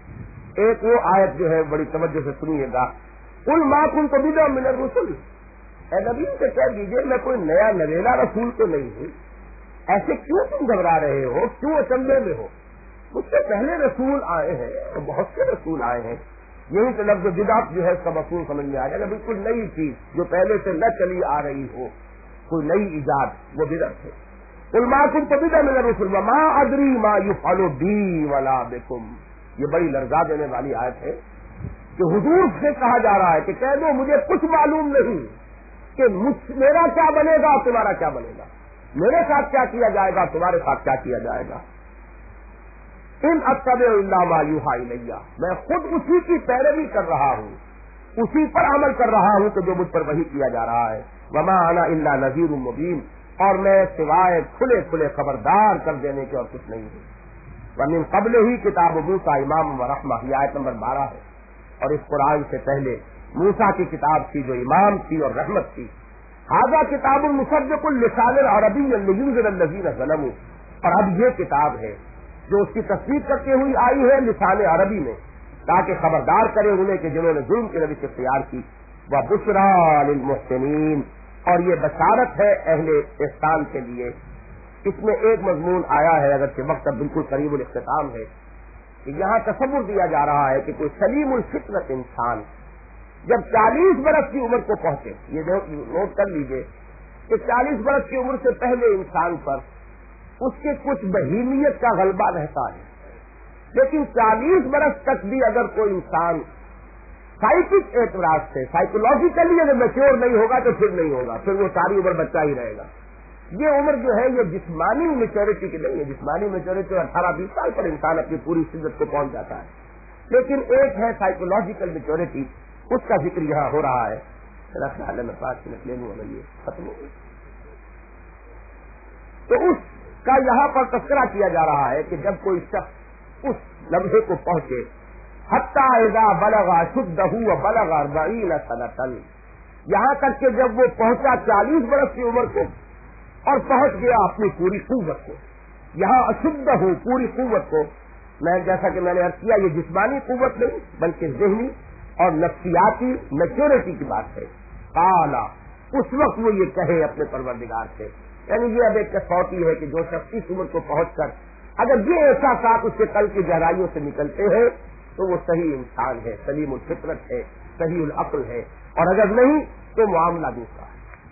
ایک وہ آیت جو ہے بڑی توجہ سے سنیے گا، قل ما كنت بدعا من الرسل، اے نبی سے کہہ دیجیے میں کوئی نیا نویلا رسول تو نہیں ہوں، ایسے کیوں تم گھبرا رہے ہو، کیوں اچنبے میں ہو؟ مجھ سے پہلے رسول آئے ہیں اور بہت سے رسول آئے ہیں، یہی تو لفظ بدعت جو ہے اس کا مفہوم سمجھ میں آ جائے گا، بالکل نئی چیز جو پہلے سے نہ چلی آ رہی ہو، کوئی نئی ایجاد، وہ بدعت ہے۔ قل ما كنت بدعا من الرسل وما ادري ما يفعل بي ولا بكم، یہ بڑی لرزا دینے والی آیت ہے کہ حضور سے کہا جا رہا ہے کہ کہہ دو مجھے کچھ معلوم نہیں کہ میرا کیا بنے گا اور تمہارا کیا بنے گا، میرے ساتھ کیا کیا جائے گا، تمہارے ساتھ کیا کیا جائے گا۔ ان اتبع الا ما یوحی الی، میں خود اسی کی پیروی کر رہا ہوں، اسی پر عمل کر رہا ہوں کہ جو مجھ پر وحی کیا جا رہا ہے۔ وما انا الا نذیر مبین، اور میں سوائے کھلے کھلے خبردار کر دینے کے اور کچھ نہیں ہوں۔ ومن قبل ہی کتاب موسیٰ امام و رحمہ، یہ آیت نمبر 12 ہے، اور اس قرآن سے پہلے موسیٰ کی کتاب تھی جو امام تھی اور رحمت تھی۔ ھذا کتاب مصدق اللسان العربی لینذر الذین ظلموا، اور اب یہ کتاب ہے جو اس کی تصدیق کرتے ہوئی آئی ہے لسان عربی میں، تاکہ خبردار کرے انہیں کہ جنہوں نے ظلم کی روش اختیار کی۔ وبشریٰ للمحسنین، اور یہ بشارت ہے اہل احسان کے لیے۔ اس میں ایک مضمون آیا ہے، اگرچہ وقت اب بالکل قریب الاختتام ہے، کہ یہاں تصور دیا جا رہا ہے کہ کوئی سلیم الفطرت انسان جب 40 برس کی عمر کو پہنچے، یہ نوٹ کر لیجئے کہ 40 برس کی عمر سے پہلے انسان پر اس کے کچھ بہیمیت کا غلبہ رہتا ہے، لیکن 40 برس تک بھی اگر کوئی انسان سائیکک اعتراض سے سائیکولوجیکلی اگر میچور نہیں ہوگا تو پھر نہیں ہوگا، پھر وہ ساری عمر بچہ ہی رہے گا۔ یہ عمر جو ہے یہ جسمانی میچورٹی کی نہیں ہے، جسمانی میچورٹی 18-20 سال پر انسان اپنی پوری شدت کو پہنچ جاتا ہے، لیکن ایک ہے سائیکولوجیکل میچورٹی، اس کا ذکر یہاں ہو رہا ہے۔ میرا خیال ہے میں 5 منٹ لے لوں گا، یہ ختم ہو گئی تو اس کا یہاں پر تذکرہ کیا جا رہا ہے کہ جب کوئی شخص اس لمحے کو پہنچے، حتی اذا بلغ اشدہ وبلغ 40 سنۃ، یہاں تک کہ جب وہ پہنچا 40 برس کی عمر کو اور پہنچ گیا اپنی پوری قوت کو، یہاں اشدہ پوری قوت کو، میں جیسا کہ میں نے عرض کیا یہ جسمانی قوت نہیں بلکہ ذہنی اور نفسیاتی میچورٹی کی بات ہے۔ قال، اس وقت وہ یہ کہے اپنے پروردگار سے، یعنی یہ اب ایک کسوٹی ہے کہ جو شخص اس عمر کو پہنچ کر اگر یہ احساسات اس کے قلب کی گہرائیوں سے نکلتے ہیں تو وہ صحیح انسان ہے، سلیم الفطرت ہے، صحیح العقل ہے، اور اگر نہیں تو معاملہ دوسرا ہے۔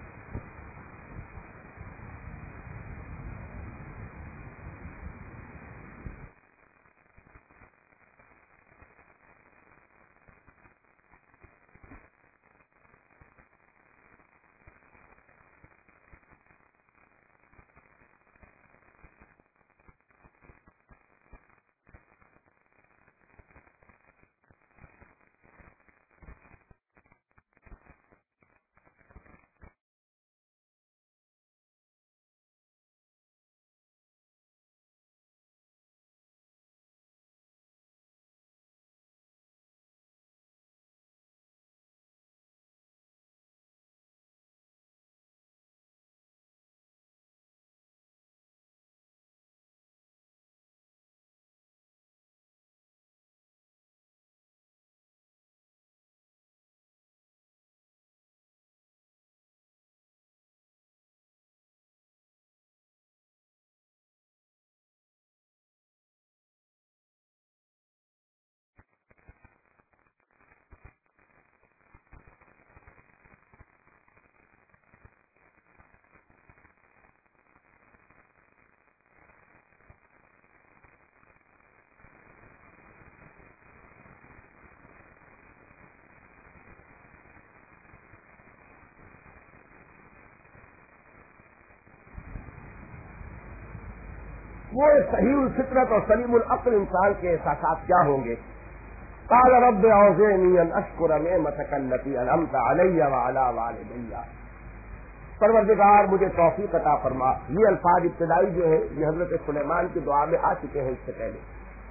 وہ صحیح الفطرت اور سلیم العقل انسان کے احساسات کیا ہوں گے؟ قال رب اوزعنی ان اشکر نعمتک التی انعمت علی وعلی والدی، پروردگار مجھے توفیق عطا فرما۔ یہ الفاظ ابتدائی جو ہے یہ حضرت سلیمان کی دعا میں آ چکے ہیں اس سے پہلے۔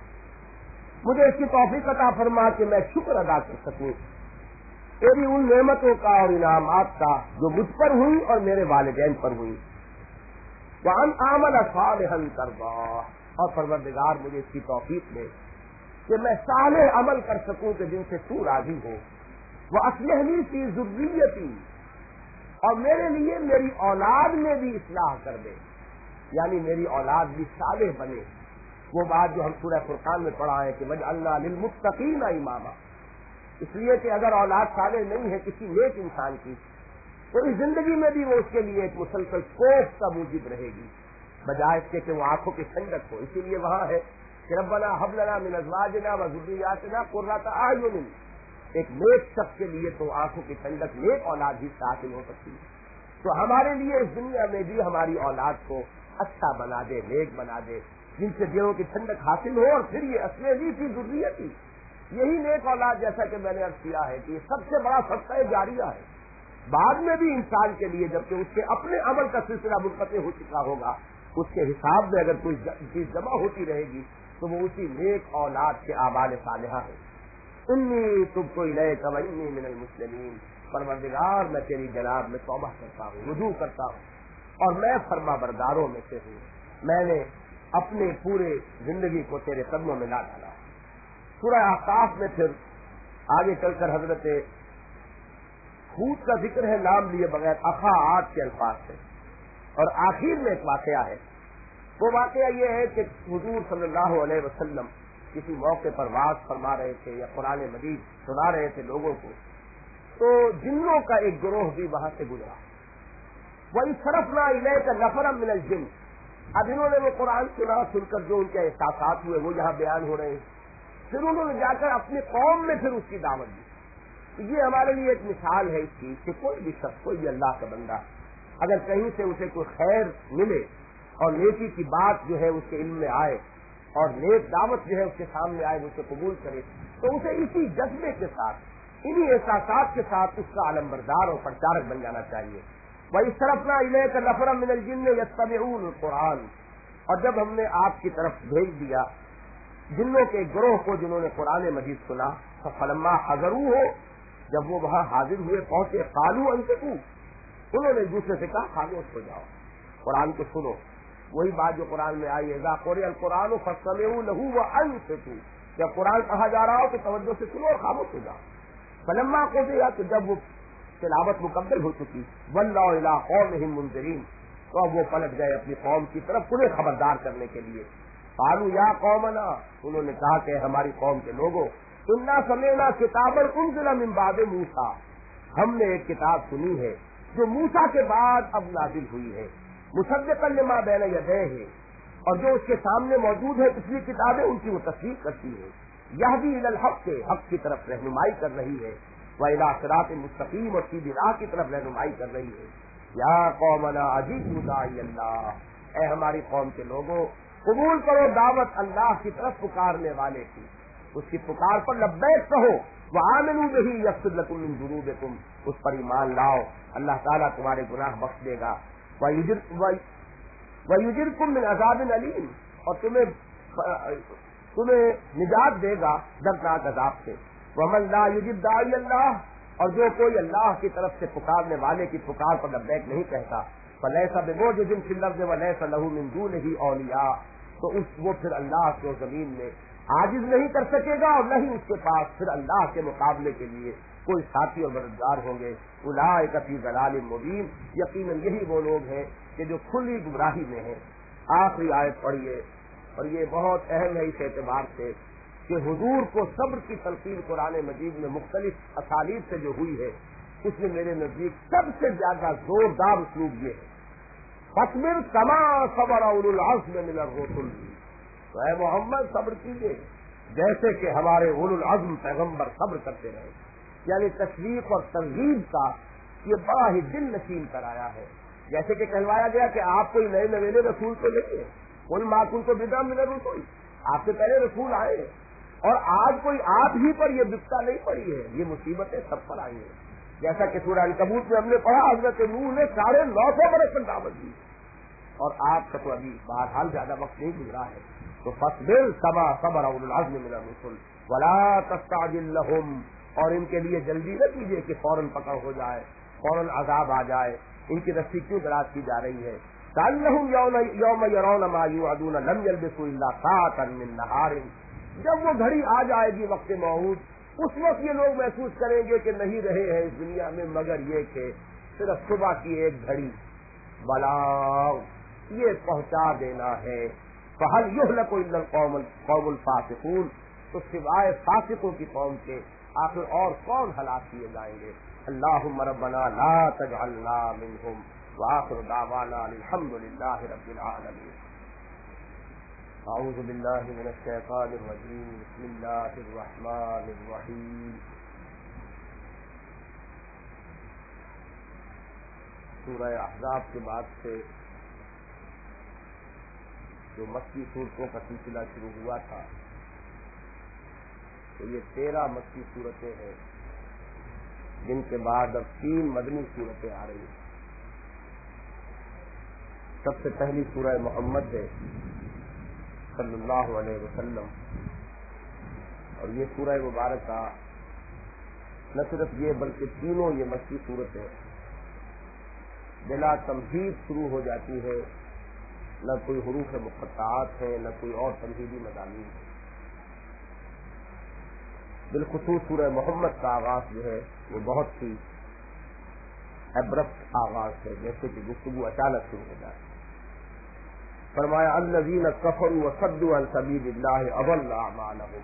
مجھے اس کی توفیق عطا فرما کہ میں شکر ادا کر سکوں تیری ان نعمتوں کا اور انعامات کا جو مجھ پر ہوئی اور میرے والدین پر ہوئی۔ وَأَنْ أَعْمَلَ صَالِحًا تَرْضَاهُ، اور پروردگار مجھے اس کی توفیق دے کہ میں صالح عمل کر سکوں کہ جن سے تو راضی ہو۔ وَأَصْلِحْ لِي فِي ذُرِّيَّتِي، اور میرے لیے میری اولاد میں بھی اصلاح کر دے، یعنی میری اولاد بھی صالح بنے۔ وہ بات جو ہم سورہ فرقان میں پڑھا ہے کہ وَجْعَلْنَا لِلْمُتَّقِينَ إِمَامًا، اس لیے کہ اگر اولاد صالح نہیں ہے کسی نیک انسان کی تو اس زندگی میں بھی وہ اس کے لیے ایک مسلسل خوف کا موجب رہے گی، بجائے اس کے کہ وہ آنکھوں کی ٹھنڈک ہو۔ اسی لیے وہاں ہے کہ ربنا هب لنا من ازواجنا وذرياتنا قرة اعين، ایک نیک شخص کے لیے تو آنکھوں کی ٹھنڈک نیک اولاد ہی حاصل ہو سکتی ہے۔ تو ہمارے لیے اس دنیا میں بھی ہماری اولاد کو اچھا بنا دے، نیک بنا دے، جن سے دلوں کی ٹھنڈک حاصل ہو، اور پھر یہ اصلی فی ذریتی، یہی نیک اولاد جیسا کہ میں نے عرض کیا ہے کہ یہ سب سے بڑا صدقہ جاریہ ہے۔ بعد میں بھی انسان کے لیے جبکہ اس کے اپنے عمل کا سلسلہ منقطع ہو چکا ہوگا، اس کے حساب میں اگر کوئی چیز جمع ہوتی رہے گی تو وہ اسی نیک اولاد کے اعمال صالحہ ہے۔ انی تبت الیک وانی من المسلمین، پروردگار میں تیری جناب میں توبہ کرتا ہوں، رجوع کرتا ہوں، اور میں فرما برداروں میں سے ہوں، میں نے اپنے پورے زندگی کو تیرے قدموں میں لا ڈالا۔ سورہ احقاف میں پھر آگے چل کر حضرت خود کا ذکر ہے نام لیے بغیر، اخا عاد کے الفاظ سے، اور آخر میں ایک واقعہ ہے۔ وہ واقعہ یہ ہے کہ حضور صلی اللہ علیہ وسلم کسی موقع پر واعظ فرما رہے تھے یا قرآن مجید سنا رہے تھے لوگوں کو، تو جنوں کا ایک گروہ بھی وہاں سے گزرا۔ وَانصَرَفْنَا إِلَيْكَ نَفَرًا مِنَ الْجِنِّ، اب انہوں نے وہ قرآن سن کر جو ان کے احساسات ہوئے وہ یہاں بیان ہو رہے ہیں، پھر انہوں نے جا کر اپنی قوم میں پھر اس کی دعوت دی۔ یہ ہمارے لیے ایک مثال ہے اس کی کہ کوئی بھی شخص، کوئی بھی اللہ کا بندہ اگر کہیں سے اسے کوئی خیر ملے اور نیکی کی بات جو ہے اس کے علم میں آئے اور نیک دعوت جو ہے اس کے سامنے آئے وہ اسے قبول کرے، تو اسے اسی جذبے کے ساتھ، انہی احساسات کے ساتھ اس کا علمبردار اور پرچارک بن جانا چاہیے۔ وَإِصْرَفْنَا إِلَيْكَ نَفَرًا مِنَ الْجِنِّ يَسْتَمِعُونَ الْقُرْآنَ، اور جب ہم نے آپ کی طرف بھیج دیا جنوں کے گروہ کو جنہوں نے قرآن مجید سنا، فَلَمَّا حَضَرُوهُ، جب وہ وہاں حاضر ہوئے پہنچے، قالوا انصتوا، انہوں نے دوسرے سے کہا خاموش ہو جاؤ، قرآن کو سنو۔ وہی بات جو قرآن میں آئی ہے، اذا قرئ القرآن فاستمعوا له وانصتوا، جب قرآن کہا جا رہا ہو تو توجہ سے سنو اور خاموش ہو جاؤ۔ فلما قضی، تو جب وہ تلاوت مکمل ہو چکی، ولوا الی قومهم منذرین، تو اب وہ پلٹ گئے اپنی قوم کی طرف انہیں خبردار کرنے کے لیے۔ قالوا یا قومنا، انہوں نے کہا کہ ہماری قوم کے لوگوں، انا سمعنا کتابا انزل من بعد موسیٰ، ہم نے ایک کتاب سنی ہے جو موسیٰ کے بعد اب نازل ہوئی ہے، مصدقا لما بین یدیہ، اور جو اس کے سامنے موجود ہے پچھلی کتابیں ان کی وہ تصدیق کرتی ہے، یہدی الی الحق، حق کی طرف رہنمائی کر رہی ہے، وإلی صراط مستقیم، اور سیدھی راہ کی طرف رہنمائی کر رہی ہے۔ یا قومنا اجیبوا داعی اللہ، اے ہماری قوم کے لوگوں، قبول کرو دعوت اللہ کی طرف پکارنے والے کی، اس کی پکار پر لبیک کہو، وآمنوا بہ یغفر لکم من ذنوبکم، اس پر ایمان لاؤ، اللہ تعالیٰ تمہارے گناہ بخش دے گا، وَيُجِرْكُم مِّنْ عَذَابٍ أَلِيمٍ، اور تمہیں نجات دے گا دردناک عذاب سے۔ وَمَن لَّا يُجِبْ دَاعِيَ اللَّهِ، اور جو کوئی اللہ کی طرف سے پکارنے والے کی پکار پر لبیک نہیں کہتا، فَلَيْسَ بِمُعْجِزٍ فِي الْأَرْضِ وَلَيْسَ لَهُ مِن دُونِهِ أَوْلِيَاءُ، تو وہ پھر اللہ کو زمین میں عاجز نہیں کر سکے گا، اور نہ ہی اس کے پاس پھر اللہ کے مقابلے کے لیے کوئی ساتھی اور مددگار ہوں گے۔ اولئک فی ضلال مبین، یقیناً یہی وہ لوگ ہیں کہ جو کھلی گمراہی میں ہیں۔ آخری آیت پڑھیے، اور یہ بہت اہم ہے اس اعتبار سے کہ حضور کو صبر کی تلقین قرآن مجید میں مختلف اسالیب سے جو ہوئی ہے، اس میں میرے نزدیک سب سے زیادہ زوردار اسلوب یہ ہے، فاصبر کما صبر اولو العزم من الرسل، تو اے محمد صبر کیجیے جیسے کہ ہمارے اولو العزم پیغمبر صبر کرتے رہے۔ یعنی تشویق اور ترغیب کا یہ بڑا ہی دل نشین کرایا ہے، جیسے کہ کہلوایا گیا کہ آپ کوئی نئے نویلے رسول تو لیے، قل ما کنت بدعا من الرسل، آپ سے پہلے رسول آئے، اور آج کوئی آپ ہی پر یہ بپتا نہیں پڑی ہے، یہ مصیبتیں سب پر آئی ہیں، جیسا کہ سورہ عنکبوت میں ہم نے پڑھا، حضرت نوح نے 950 برس تک دعوت دی، اور آپ کا تو ابھی بہرحال زیادہ وقت نہیں گزرا ہے، تو فاصبر کما صبر اولو العزم من الرسل ولا تستعجل لهم، اور ان کے لیے جلدی نہ کیجیے کہ فوراً پکڑ ہو جائے، فوراً عذاب آ جائے، ان کی رسی کیوں دراز کی جا رہی ہے۔ کأنہم یوم یرون ما یوعدون لم یلبثوا الا ساعۃ من نہار، جب وہ گھڑی آ جائے گی وقت موعود، اس وقت یہ لوگ محسوس کریں گے کہ نہیں رہے ہیں اس دنیا میں مگر یہ کہ صرف صبح کی ایک گھڑی، بلاغ، یہ پہنچا دینا ہے۔ فہل یہلک الا القوم الفاسقون، تو سوائے فاسقوں کی قوم کے آخر اور کون ہلاک کیے جائیں گے۔ اللہم ربنا لا تجعلنا منہم، وآخر دعوانا الحمد للہ رب العالمین۔ اعوذ باللہ من الشیطان الرجیم، بسم اللہ الرحمن الرحیم۔ سورہ احزاب کے بعد سے جو مکی صورتوں کا سلسلہ شروع ہوا تھا، تو یہ 13 مکی صورتیں ہیں، جن کے بعد اب 3 مدنی صورتیں آ رہی ہیں۔ سب سے پہلی سورہ محمد ہے صلی اللہ علیہ وسلم، اور یہ سورہ مبارکہ نہ صرف یہ بلکہ تینوں یہ مکی صورتیں بلا تمہید شروع ہو جاتی ہے، نہ کوئی حروف مقطعات ہیں، نہ کوئی اور تمہیدی مضامین ہیں۔ بالخصوص سورہ محمد کا آغاز جو ہے وہ بہت ہی ابرپٹ آغاز ہے، جیسے کہ گفتگو اچانک شروع ہو جائے۔ فرمایا الذین کفروا وصدوا عن سبیل اللہ اضل اعمالهم،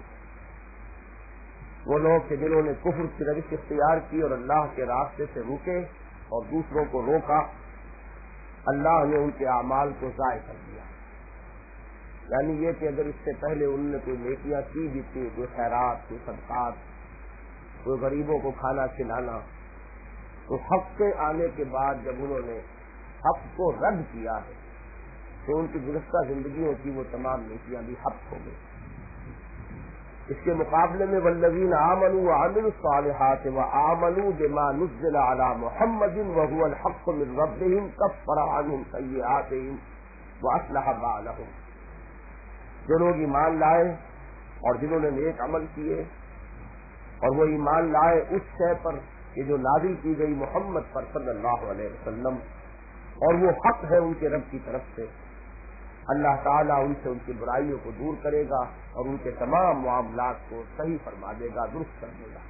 وہ لوگ کہ جنہوں نے کفر کی روش اختیار کی اور اللہ کے راستے سے روکے اور دوسروں کو روکا، اللہ نے ان کے اعمال کو ضائع کر دیا۔ یعنی یہ کہ اگر اس سے پہلے انہوں نے کوئی نیکیاں کی بھی تھی، کوئی خیرات، کوئی صدقات، کوئی غریبوں کو کھانا کھلانا، تو حق کے آنے کے بعد جب انہوں نے حق کو رد کیا ہے تو ان کی گزشتہ زندگیوں کی وہ تمام نیکیاں بھی حق ہو گئی۔ اس کے مقابلے میں والذین آمنوا وعملوا الصالحات وآمنوا بما نزل علی محمد وهو الحق من ربهم کفر عنهم سیئاتهم واصلح بالهم، جو لوگ ایمان لائے اور جنہوں نے نیک عمل کیے اور وہ ایمان لائے اس شے پر کہ جو نازل کی گئی محمد پر صلی اللہ علیہ وسلم، اور وہ حق ہے ان کے رب کی طرف سے، اللہ تعالیٰ ان سے ان کی برائیوں کو دور کرے گا اور ان کے تمام معاملات کو صحیح فرما دے گا، درست کر دے گا۔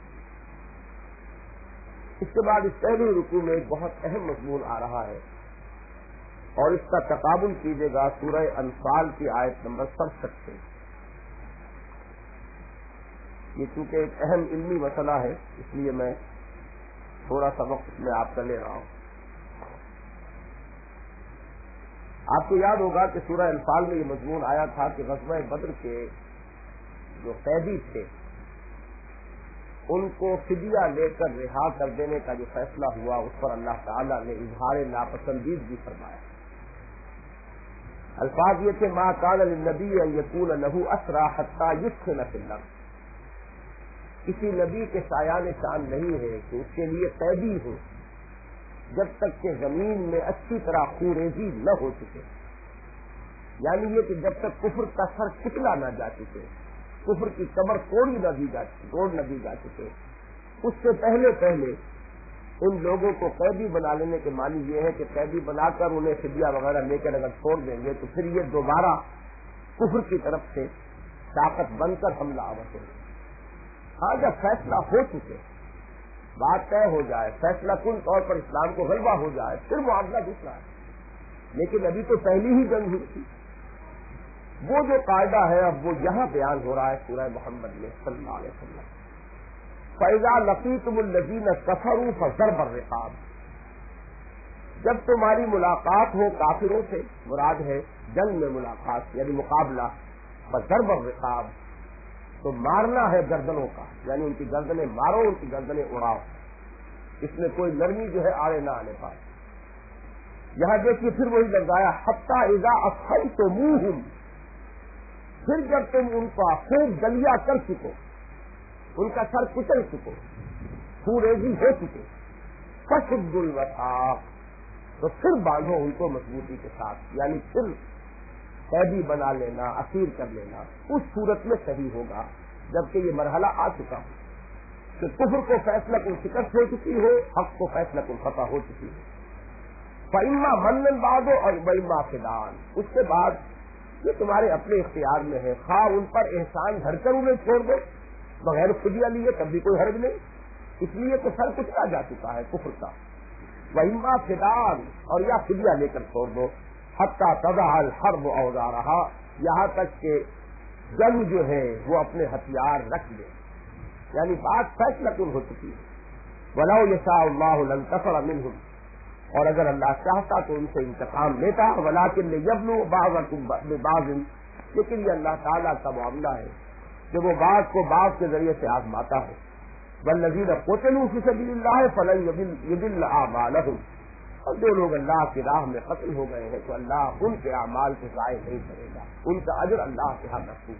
اس کے بعد اس پہلی رکوع میں ایک بہت اہم مضمون آ رہا ہے، اور اس کا تقابل کیجیے گا سورہ انفال کی آیت نمبر 67 سے. یہ چونکہ ایک اہم علمی مسئلہ ہے اس لیے میں تھوڑا سا وقت اس میں آپ کا لے رہا ہوں. آپ کو یاد ہوگا کہ سورہ انفال میں یہ مضمون آیا تھا کہ غزوہ بدر کے جو قیدی تھے ان کو فدیہ لے کر رہا کر دینے کا جو فیصلہ ہوا اس پر اللہ تعالیٰ نے اظہار ناپسندیدگی فرمایا. الفاظ یہ تھے ما کان للنبی ان یکون لہ اسری حتی یثخن فی الارض. کسی نبی کے شایان شان نہیں ہے کہ اس کے لیے قیدی ہو جب تک کہ زمین میں اچھی طرح خوریزی نہ ہو چکے. یعنی یہ کہ جب تک کفر کا سر کچلا نہ جا چکے, کفر کی کمر توڑ نہ دی جا چکے, اس سے پہلے ان لوگوں کو قیدی بنا لینے کے معنی یہ ہے کہ قیدی بنا کر انہیں فدیہ وغیرہ لے کر اگر چھوڑ دیں گے تو پھر یہ دوبارہ کفر کی طرف سے طاقت بن کر حملہ آور ہو. ہاں جب فیصلہ ہو چکے, بات طے ہو جائے, فیصلہ کن طور پر اسلام کو غلبہ ہو جائے, پھر معاملہ دوسرا ہے. لیکن ابھی تو پہلی ہی جنگ ہوئی تھی. وہ جو قاعدہ ہے اب وہ یہاں بیان ہو رہا ہے سورہ محمد میں صلی اللہ علیہ وسلم. فَإِذَا لَقِيتُمُ الَّذِينَ كَفَرُوا فَضَرْبَ الرِّقَابِ. جب تمہاری ملاقات ہو کافروں سے, مراد ہے جنگ میں ملاقات یعنی مقابلہ, فَضَرْبَ الرِّقَابِ تو مارنا ہے گردنوں کا, یعنی ان کی گردنیں مارو, ان کی گردنیں اڑاؤ. اس میں کوئی نرمی جو ہے آڑے نہ آنے پائے. یہاں دیکھیے پھر وہی لگایا حتی اذا اثخنتموہم, پھر جب تم ان کا خوب گلیا کر چکو, ان کا سر کچل چکو, خوریزی ہو چکے, فشدوا الوثاق تو پھر باندھو ان کو مضبوطی کے ساتھ. یعنی پھر قیدی بنا لینا, اسیر کر لینا اس صورت میں صحیح ہوگا جبکہ یہ مرحلہ آ چکا ہو کہ کفر کو فیصلہ کن شکست ہو چکی ہو, حق کو فیصلہ کن فتح ہو چکی ہو. فَإِمَّا مَنًّا بَعْدُ اور وَإِمَّا فِدَاءً, اس کے بعد یہ تمہارے اپنے اختیار میں ہے, خواہ ان پر احسان بھر کر انہیں چھوڑ دو بغیر فدیہ لیے تب بھی کوئی حرج نہیں, اس لیے تو سر کچلا جا چکا ہے کفر کا. وَإِمَّا فِدَاءً اور یا فدیہ لے کر چھوڑ دو, حتیٰ تضع الحرب اوزارہا یہاں تک کہ جنگ جو ہے وہ اپنے ہتھیار رکھ دے. یعنی بات فیصلہ کن ہو چکی ہے. وَلَوْ يَشَاءُ اللَّهُ لَانتَصَرَ مِنْهُمْ, اور اگر اللہ چاہتا تو ان سے انتقام لیتا. وَلَٰكِنْ لِيَبْلُوَ بَعْضَكُم بِبَعْضٍ, لیکن یہ اللہ تعالیٰ کا معاملہ ہے کہ وہ بعض کو بعض کے ذریعے سے آزماتا ہے. وَالَّذِينَ قُتِلُوا فِي سَبِيلِ اللَّهِ فَلَن يُضِلَّ أَعْمَالَهُمْ, اور جو لوگ اللہ کی راہ میں قتل ہو گئے ہیں تو اللہ ان کے اعمال کو ضائع نہیں کرے گا, ان کا اجر اللہ کے ہاں محفوظ.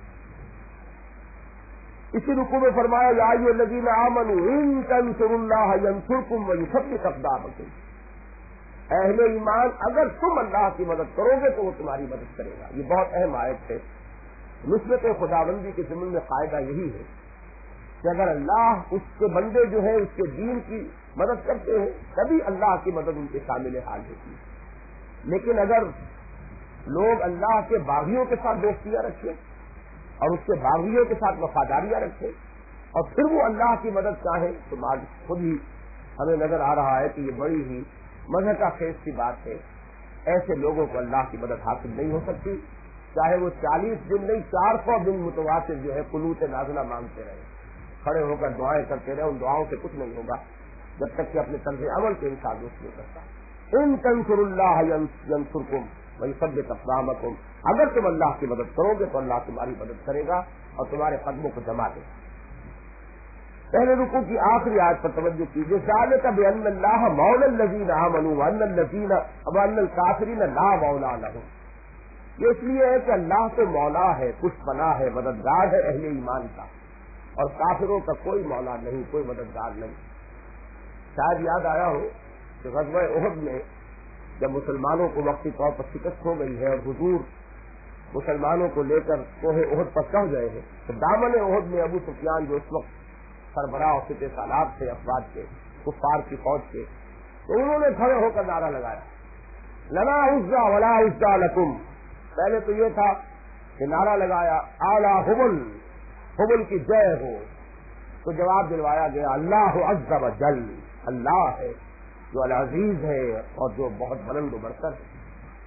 اسی رکوع میں فرمایا یا ایھا الذین آمنوا ان تنصروا اللہ ینصرکم ویثبت اقدامکم, اہل ایمان اگر تم اللہ کی مدد کرو گے تو وہ تمہاری مدد کرے گا. یہ بہت اہم آیت ہے. نصرت خداوندی کے ضمن میں قاعدہ یہی ہے کہ اگر اللہ اس کے بندے جو ہیں اس کے دین کی مدد کرتے ہیں تبھی اللہ کی مدد ان کے شامل حال ہوتی ہے. لیکن اگر لوگ اللہ کے باغیوں کے ساتھ دوستیاں رکھیں اور اس کے باغیوں کے ساتھ وفاداریاں رکھیں اور پھر وہ اللہ کی مدد چاہیں تو بعد خود ہی ہمیں نظر آ رہا ہے کہ یہ بڑی ہی مذہب کا خیز کی بات ہے. ایسے لوگوں کو اللہ کی مدد حاصل نہیں ہو سکتی, چاہے وہ 40 دن نہیں 400 دن متواتر جو ہے قنوت نازلہ مانگتے رہے, کھڑے ہو کر دعائیں کرتے رہے. ان دعاؤں سے کچھ نہیں ہوگا جب تک کہ اپنے طرز عمل کے انسان دوست نہیں کرتا. ان تنصروا اللہ ینصرکم ویثبت اقدامکم, اگر تم اللہ کی مدد کرو گے تو اللہ تمہاری مدد کرے گا اور تمہارے قدموں کو جما دے گا. پہلے رکوع کی آخری آیت پر توجہ کیجیے. ذالک بان اللہ مولی الذین آمنوا وان الکافرین لا مولی لہم. یہ اس لیے ہے کہ اللہ تو مولا ہے, پشت پناہ ہے, مددگار ہے اہل ایمان کا, اور کافروں کا کوئی مولا نہیں, کوئی مددگار نہیں. شاید یاد آیا ہو کہ غزوہ احد میں جب مسلمانوں کو وقتی طور پر شکست ہو گئی ہے اور حضور مسلمانوں کو لے کر کوہ احد پر چڑھ گئے ہیں تو دامن احد میں ابو سفیان جو اس وقت سربراہ اور فتح سالار تھے افواج کے, کفار کی فوج کے, تو انہوں نے کھڑے ہو کر نعرہ لگایا لنا عزا ولا عزا لکم. پہلے تو یہ تھا کہ نعرہ لگایا اعلی حبل, حبل کی جے ہو, تو جواب دلوایا گیا اللہ عز و جل, اللہ ہے جو العزیز ہے اور جو بہت بلند و برتر ہے.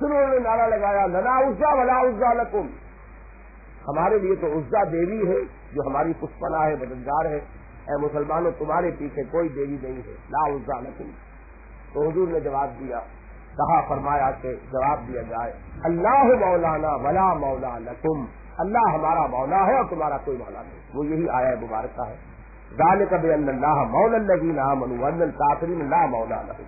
پھر انہوں نے نعرہ لگایا لنا عزا ولا عزا لکم، ہمارے لیے تو عزا دیوی ہے جو ہماری پشپنا ہے، مددگار ہے، اے مسلمانوں تمہارے پیچھے کوئی دیوی نہیں ہے، لا عزا لکم۔ تو حضور نے جواب دیا، کہا فرمایا کہ جواب دیا جائے اللہ مولانا ولا مولا لکم، اللہ ہمارا مولا ہے اور تمہارا کوئی مولا نہیں۔ وہ یہی آیا مبارکہ ہے، ذالک بان اللہ مولا الذین آمنوا وان الکافرین لا مولا لهم۔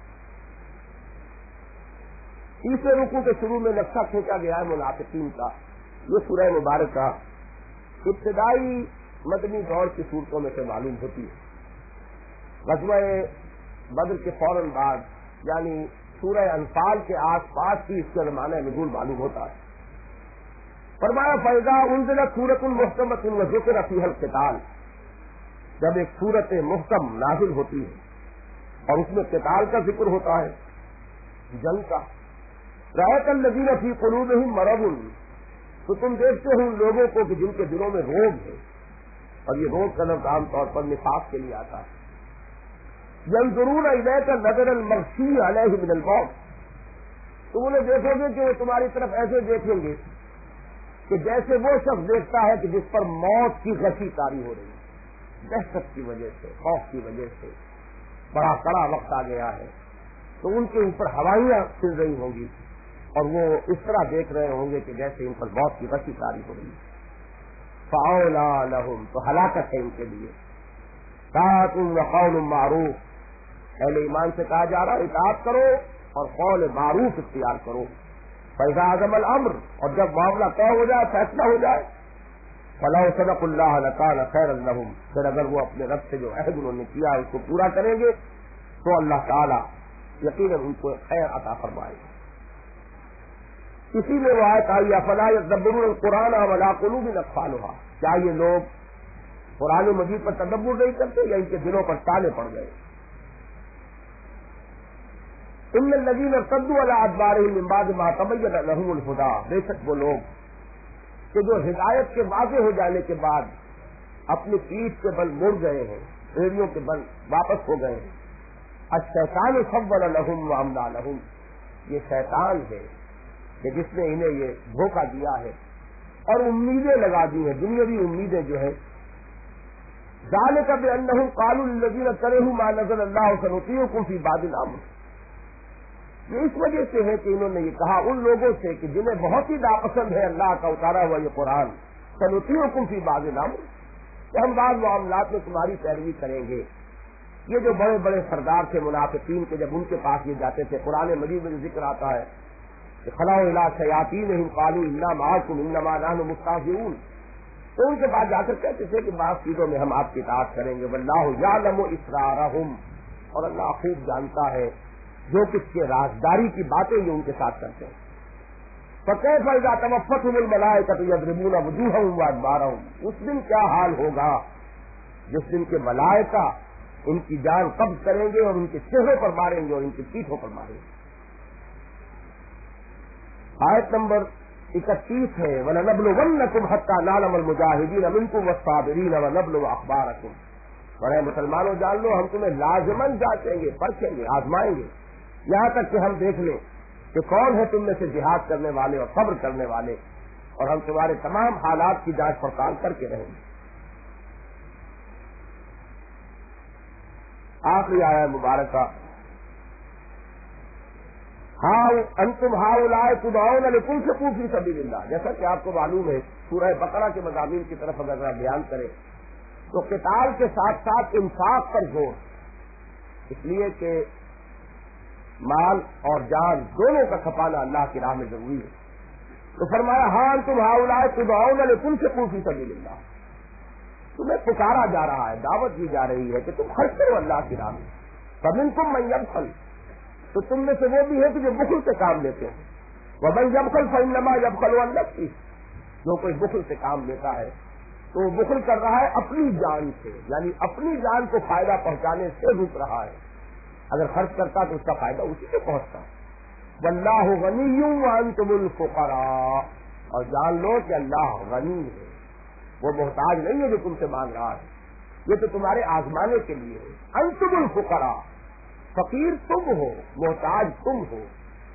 تیسرے رکوع کے شروع میں نقشہ کھینچا گیا ہے منافقین کا۔ یہ سورہ مبارکہ ابتدائی مدنی دور کی صورتوں میں سے معلوم ہوتی ہے۔ غزوہ بدر کے فوراً بعد یعنی سورہ انفال کے آس پاس کی اس کا زمانہ نزول معلوم ہوتا ہے۔ فرمایا فَإِذَا أُنزِلَتْ سُورَةٌ مُحْكَمَةٌ وَذُكِرَ فِيهَا الْقِتَالُ، جب ایک سورت محکم نازل ہوتی ہے اور اس میں قتال کا ذکر ہوتا ہے، جنگ کا، رَأَيْتَ الَّذِينَ فِي قُلُوبِهِم مَرَضٌ، تو تم دیکھتے ہو ان لوگوں کو کہ جن کے دلوں میں روگ ہے، اور یہ روگ کا لفظ عام طور پر نفاق کے لیے آتا ہے، ينظرون إليك نظر المغشی علیہ من الموت، تم انہیں دیکھو گے کہ وہ تمہاری طرف ایسے دیکھیں گے کہ جیسے وہ شخص دیکھتا ہے کہ جس پر موت کی غشی طاری ہو رہی ہے، دہشت کی وجہ سے، خوف کی وجہ سے، بڑا کڑا وقت آ گیا ہے، تو ان کے اوپر ہوائیاں چل رہی ہوں گی اور وہ اس طرح دیکھ رہے ہوں گے کہ جیسے ان پر موت کی غشی طاری ہو رہی ہے۔ فَأَوْلَىٰ لَهُمْ، تو ہلاکت ہے ان کے لیے، طاعۃ وقول معروف، اہل ایمان سے کہا جا رہا اطاعت کرو اور قول معروف اختیار کرو۔ فَإِذَا عَزَمَ الْأَمْرُ، اور جب معاملہ طے ہو جائے، فیصلہ ہو جائے، فَلَوْ صَدَقُوا اللَّهَ لَكَانَ خَيْرًا لَهُمْ، پھر اگر وہ اپنے رب سے جو عہد انہوں نے کیا اس کو پورا کریں گے تو اللہ تعالیٰ یقیناً ان کو خیر عطا فرمائے گا۔ اسی میں وہ آیت آئی افلا یتدبرون القرآن وعلی قلوب اقفالها، کیا یہ لوگ قرآن مجید پر تدبر نہیں کرتے یا ان کے دلوں پر تالے پڑ گئے؟ ان الذین ارتدوا علی ادبارهم من بعد ما تبین لهم الہدی، بے شک وہ لوگ کہ جو ہدایت کے واضح ہو جانے کے بعد اپنی پیٹھ کے بل مڑ گئے ہیں، ایڑیوں کے بل واپس ہو گئے ہیں۔ الشیطان سول لهم واملا لهم، یہ شیطان ہے کہ جس نے انہیں یہ دھوکہ دیا ہے اور امیدیں لگا دی ہیں، دنیاوی امیدیں جو ہے۔ ذالک بانہم قالوا للذین کرہوا ما نزل اللہ سنطیعکم فی بعض الامر، یہ اس وجہ سے ہے کہ انہوں نے یہ کہا ان لوگوں سے کہ جنہیں بہت ہی ناپسند ہے اللہ کا اتارا ہوا یہ قرآن، سنطیعکم فی بعض الامر، کہ ہم بعض معاملات میں تمہاری پیروی کریں گے۔ یہ جو بڑے بڑے سردار تھے منافقین کے، جب ان کے پاس یہ جاتے تھے، قرآن مجید میں جو ذکر آتا ہے کہ خلعوا الی شیاطینہم قالوا انا معکم انما نحن مستہزئون، تو ان کے پاس جا کر کہتے تھے کہ بعض چیزوں میں ہم آپ کی اطاعت کریں گے، واللہ یعلم اسرارہم، اور اللہ خوب جانتا ہے جو کچھ کے رازداری کی باتیں یہ ان کے ساتھ کرتے ہیں۔ فَكَيْفَ إِذَا تَوَفَّتْهُمُ الْمَلَائِكَةُ يَضْرِبُونَ وُجُوهَهُمْ وَأَدْبَارَهُمْ، اس دن کیا حال ہوگا جس دن کے ملائکہ ان کی جان قبض کریں گے اور ان کے چہروں پر ماریں گے اور ان کی پیٹھوں پر ماریں گے۔ آیت نمبر 31 ہے وَلَنَبْلُوَنَّكُمْ حَتَّى نَعْلَمَ الْمُجَاهِدِينَ مِنكُمْ وَالصَّابِرِينَ وَنَبْلُوَ أَخْبَارَكُمْ، اور اے مسلمانوں جان لو ہم تمہیں لازماً جانچیں گے، پرکھیں گے، آزمائیں گے، یہاں تک کہ ہم دیکھ لیں کہ کون ہے تم میں سے جہاد کرنے والے اور صبر کرنے والے، اور ہم تمہارے تمام حالات کی جانچ پڑتال کر کے رہیں گے۔ آخری آیت مبارکہ ہاں انتم ہؤلاء تدعون لتنفقوا فی سبیل اللہ، جیسا کہ آپ کو معلوم ہے سورہ بقرہ کے مضامین کی طرف اگر ذرا بیان کریں تو قتال کے ساتھ ساتھ انفاق پر زور، اس لیے کہ مال اور جان دونوں کا کھپانا اللہ کی راہ میں ضروری ہے۔ تو فرمایا ہاں انتم ہؤلاء تدعون لتنفقوا فی سبیل اللہ، تمہیں پکارا جا رہا ہے، دعوت دی جا رہی ہے کہ تم خرچ کرو اللہ کی راہ میں۔ فمنکم من یبخل، تو تم میں سے وہ بھی ہے کہ جو بخل سے کام لیتے ہیں، ومن یبخل فانما یبخل عن نفسہ، جو کوئی بخل سے کام لیتا ہے تو وہ بخل کر رہا ہے اپنی جان سے، یعنی اپنی جان کو فائدہ پہنچانے سے رک رہا ہے، اگر خرچ کرتا تو اس کا فائدہ اسی کو پہنچتا۔ واللہ غنی وانتم الفقراء، اور جان لو کہ اللہ غنی ہے، وہ محتاج نہیں ہے جو تم سے مانگ رہا ہے، یہ تو تمہارے آزمانے کے لیے ہے۔ انتم الفقراء، فقیر تم ہو، محتاج تم ہو،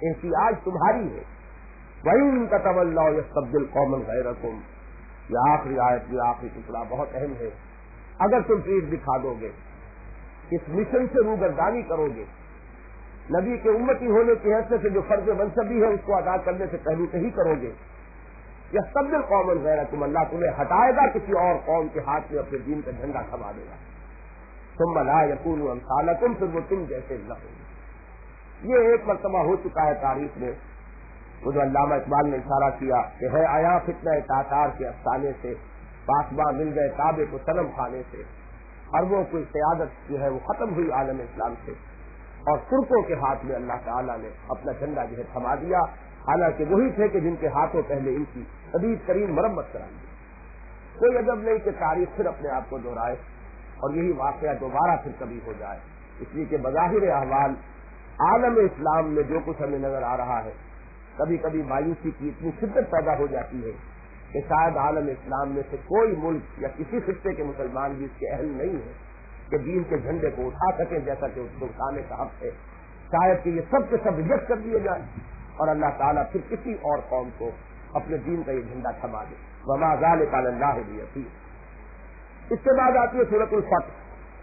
احتیاج تمہاری ہے. وَإِن تَتَوَلَّوْا يَسْتَبْدِلْ قَوْمًا غَيْرَكُمْ. یہ آخری آیت یہ آخری ٹکڑا بہت اہم ہے. اگر تم پیٹ دکھا دو گے, اس مشن سے روگردانی کرو گے, نبی کے امتی ہونے کی حیثیت سے جو فرض منصبی ہے اس کو ادا کرنے سے پہلو سے ہی کرو گے, یستبدل قوما غیرکم, اللہ تمہیں ہٹائے گا کسی اور قوم کے ہاتھ میں اپنے دین کا جھنڈا تھما دے گا. ثم لا یکونوا امثالکم, پھر وہ تم جیسے نہ ہوں. یہ ایک مرتبہ ہو چکا ہے تاریخ میں. وہ جو علامہ اقبال نے اشارہ کیا کہ ہے آیا فتنہ تاتار کے افسانے سے, پاسباں مل گئے کعبے کو صنم کھانے سے. عربوں کی قیادت جو ہے وہ ختم ہوئی عالم اسلام سے, اور ترکوں کے ہاتھ میں اللہ تعالیٰ نے اپنا جھنڈا جو ہے تھما دیا. حالانکہ وہی تھے کہ جن کے ہاتھوں پہلے ان کی شدید ترین مرمت کرائی. کوئی عجب نہیں کہ تاریخ پھر اپنے آپ کو دہرائے اور یہی واقعہ دوبارہ پھر کبھی ہو جائے. اس لیے کہ بظاہر احوال عالم اسلام میں جو کچھ ہمیں نظر آ رہا ہے, کبھی کبھی مایوسی کی اتنی شدت پیدا ہو جاتی ہے کہ شاید عالم اسلام میں سے کوئی ملک یا کسی خطے کے مسلمان بھی اس کے اہل نہیں ہے کہ دین کے جھنڈے کو اٹھا سکیں جیسا کہ اس کو اٹھانے کا حق ہے. شاید کہ یہ سب کے سب ریجیکٹ کر دیے جائیں اور اللہ تعالیٰ پھر کسی اور قوم کو اپنے دین کا یہ جھنڈا تھما دے. وما ذلک علی اللہ بیسیر. اس کے بعد آتی ہے سورۃ الفتح.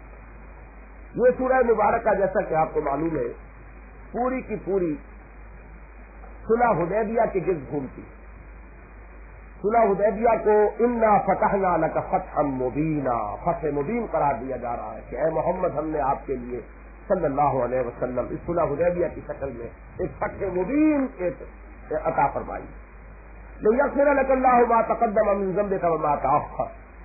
یہ سورہ مبارکہ جیسا کہ آپ کو معلوم ہے پوری کی پوری صلح حدیبیہ کے گرد گھومتی. صلح حدیبیہ کو انا فتحنا لک فتحا مبینا, فتح مبین قرار دیا جا رہا ہے کہ اے محمد ہم نے آپ کے لیے صلی اللہ علیہ وسلم اس صلح حدیبیہ کی شکل میں ایک فتح مبین عطا فرمائی. لیغفر لک اللہ ما تقدم من ذنبک وما تأخر,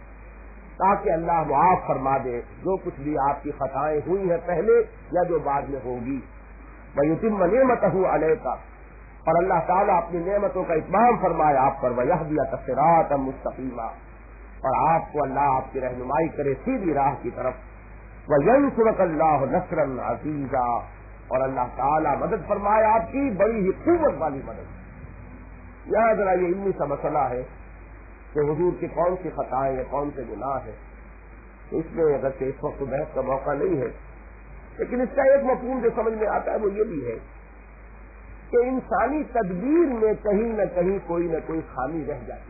تاکہ اللہ معاف فرما دے جو کچھ بھی آپ کی خطائیں ہوئی ہیں پہلے یا جو بعد میں ہوگی. ویتم نعمتہ علیک, اور اللہ تعالیٰ اپنی نعمتوں کا اتمام فرمائے آپ پر. ویہدیک صراطا مستقیما, اور آپ کو اللہ آپ کی رہنمائی کرے سیدھی راہ کی طرف. وینصرک اللہ نصرا عزیزا, اور اللہ تعالیٰ مدد فرمائے آپ کی بڑی ہی قوت والی مدد. یہاں ذرا یہ علمی سا مسئلہ ہے کہ حضور کی کون سی خطائیں یا کون سے گناہ ہیں. اس میں اگرچہ اس وقت بحث کا موقع نہیں ہے, لیکن اس کا ایک مفہوم جو سمجھ میں آتا ہے وہ یہ بھی ہے کہ انسانی تدبیر میں کہیں نہ کہیں کوئی نہ کوئی خامی رہ جاتی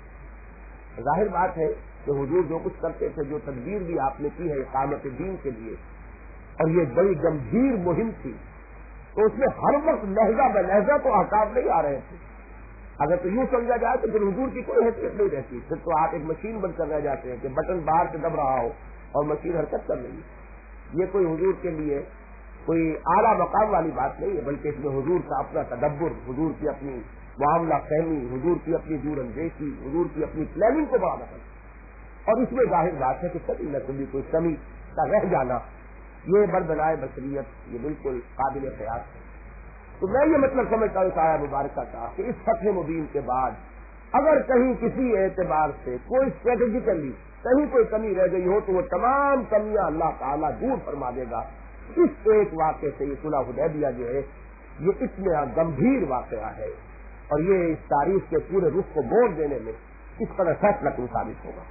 ہے. ظاہر بات ہے کہ حضور جو کچھ کرتے تھے, جو تدبیر بھی آپ نے کی ہے اقامت دین کے لیے, اور یہ بڑی گمبھیر مہم تھی, تو اس میں ہر وقت لہجہ بہ لہجہ تو احکام نہیں آ رہے تھے. اگر تو یوں سمجھا جائے تو پھر حضور کی کوئی حیثیت نہیں رہتی, پھر تو آپ ایک مشین بن کر رہ جاتے ہیں کہ بٹن باہر سے دب رہا ہو اور مشین حرکت کر رہی ہے. یہ کوئی حضور کے لیے کوئی اعلیٰ مقام والی بات نہیں ہے, بلکہ اس میں حضور کا اپنا تدبر, حضور کی اپنی معاملہ فہمی, حضور کی اپنی دور اندیشی, حضور کی اپنی پلاننگ کو بڑا مطلب. اور اس میں ظاہر بات ہے کہ کبھی نہ کبھی کوئی کمی کا رہ جانا یہ بردلائے بشریت, یہ بالکل قابل قیاس ہے. تو میں یہ مطلب سمجھتا ہوں آیا مبارکہ کا کہ اس فتح مبین کے بعد اگر کہیں کسی اعتبار سے کوئی اسٹریٹجیکلی کہیں کوئی کمی رہ گئی ہو تو وہ تمام کمیاں اللہ تعالیٰ دور فرما دے گا. اس ایک واقعے سے یہ صلح حدیبیہ جو ہے یہ اتنا گمبھیر واقعہ ہے, اور یہ اس تاریخ کے پورے رخ کو موڑ دینے میں اس قدر فیصلہ کن ثابت ہوگا.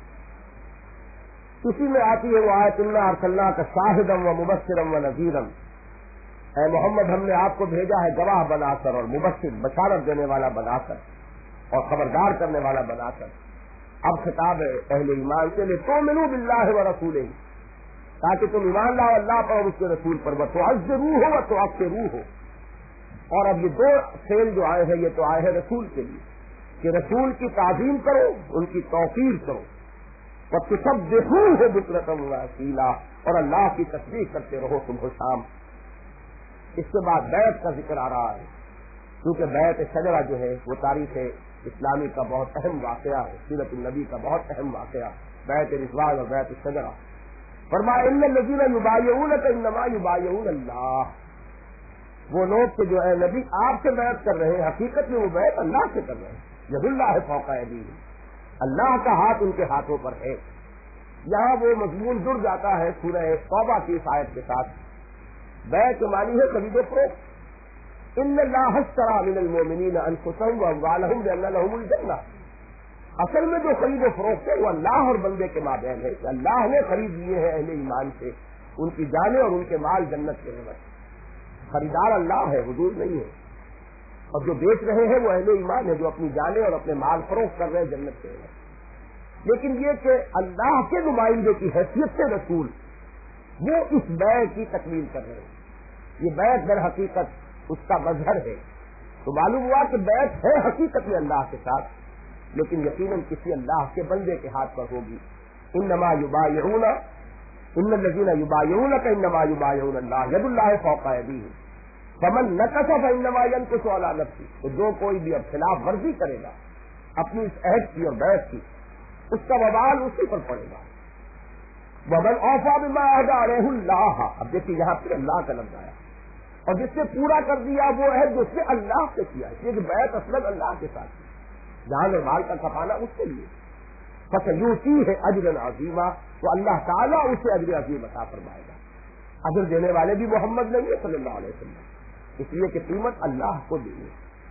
اسی میں آتی ہے وہ آیت انا ارسلناک شاہدا و مبشرا و نذیرا, اے محمد ہم نے آپ کو بھیجا ہے گواہ بنا کر اور مبشر بشارت دینے والا بنا کر اور خبردار کرنے والا بنا کر. اب خطاب ہے اہل ایمان کے لیے, تؤمنوا باللہ ورسولہ, تاکہ تم ایمان لاؤ اللہ پر اور اس کے رسول پر, وتعزروہ وتوقروہ. اور اب یہ دو فعل جو آئے ہیں یہ تو آئے ہیں رسول کے لیے کہ رسول کی تعظیم کرو, ان کی توقیر کرو, وتسبحوہ بکرۃ وأصیلا, اور اللہ کی تسبیح کرتے رہو صبح و شام. اس کے بعد بیعت کا ذکر آ رہا ہے, کیونکہ بیعت شجرہ جو ہے وہ تاریخ اسلامی کا بہت اہم واقعہ ہے, سیرت النبی کا بہت اہم واقعہ, بیعت رضوان اور بیعت شجرہ. فرمایا ان الذین یبایعونک انما یبایعون اللہ, وہ لوگ کہ جو اے نبی آپ سے بیعت کر رہے ہیں حقیقت میں وہ بیعت اللہ سے کر رہے ہیں. ید اللہ فوق ایدیہم, اللہ کا ہاتھ ان کے ہاتھوں پر ہے. یہاں وہ مضمون جڑ جاتا ہے سورہ توبہ کی اس آیت کے ساتھ. بیعت مانی ہے خرید و فروخت. ان اللہ اشتری من المؤمنین انفسهم واموالهم بان لهم الجنہ, اصل میں جو خرید و فروخت ہے وہ اللہ اور بندے کے مابین ہے کہ اللہ نے خرید لیے ہیں اہل ایمان سے ان کی جانیں اور ان کے مال جنت کے عوض. خریدار اللہ ہے, حضور نہیں ہے. اور جو بیچ رہے ہیں وہ اہل ایمان ہے جو اپنی جانیں اور اپنے مال فروخت کر رہے ہیں جنت کے لیے. لیکن یہ کہ اللہ کے نمائندے کی حیثیت سے رسول وہ اس بیعت کی تکمیل کر رہے ہیں. یہ بیعت در حقیقت اس کا مظہر ہے. تو معلوم ہوا کہ بیعت ہے حقیقت میں اللہ کے ساتھ, لیکن یقیناً کسی اللہ کے بندے کے ہاتھ پر ہوگی. انما یبایعون ان الذین یبایعونک انما یبایعون اللہ ید اللہ فوق ایدیہم فمن نکث فانما ینکث علی نفسہ. تو جو کوئی بھی اب خلاف ورزی کرے گا اپنی اس عہد کی اور بیعت کی, اس کا وبال اسی پر پڑے گا. ومن اوفی بما عہد علیہ اللہ, اب دیکھیے یہاں پہ اللہ کا لفظ آیا, اور جس نے پورا کر دیا وہ عہد جو اس نے اللہ سے کیا ہے. یہ بیعت اصلاً اللہ کے ساتھ جان اور مال کا کفانا اس کے لیے. فسیؤتی ہے اجر عظیمہ, تو اللہ تعالیٰ اسے اجر عظیم عطا فرمائے گا. اجر دینے والے بھی محمد نہیں ہے صلی اللہ علیہ وسلم, اس لیے کہ قیمت اللہ کو دینی.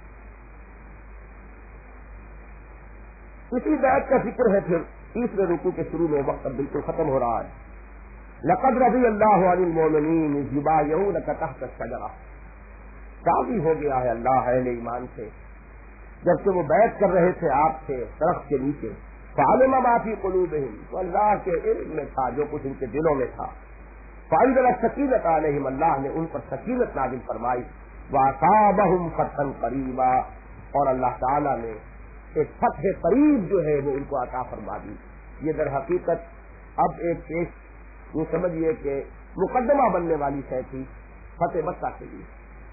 اسی بیعت کا ذکر ہے پھر تیسرے رکوع کے شروع میں, وقت بالکل ختم ہو رہا ہے. لقد رضی اللہ عن المؤمنین اذ یبایعونک تحت الشجرہ, راضی ہو گیا ہے اللہ اہل ایمان سے جبکہ وہ بیعت کر رہے تھے آپ سے درخت کے نیچے. فعلم ما فی قلوبہم, تو اللہ کے علم میں تھا جو کچھ ان کے دلوں میں تھا. فانزل السکینۃ علیہم, اللہ نے ان پر سکینت نازل فرمائی. واصابہم فتحا قریبا, اور اللہ تعالیٰ نے ایک فتح قریب جو ہے وہ ان کو عطا فرما دی. یہ در حقیقت اب ایک پیش یہ سمجھیے کہ مقدمہ بننے والی شے تھی فتح مکہ کے لیے.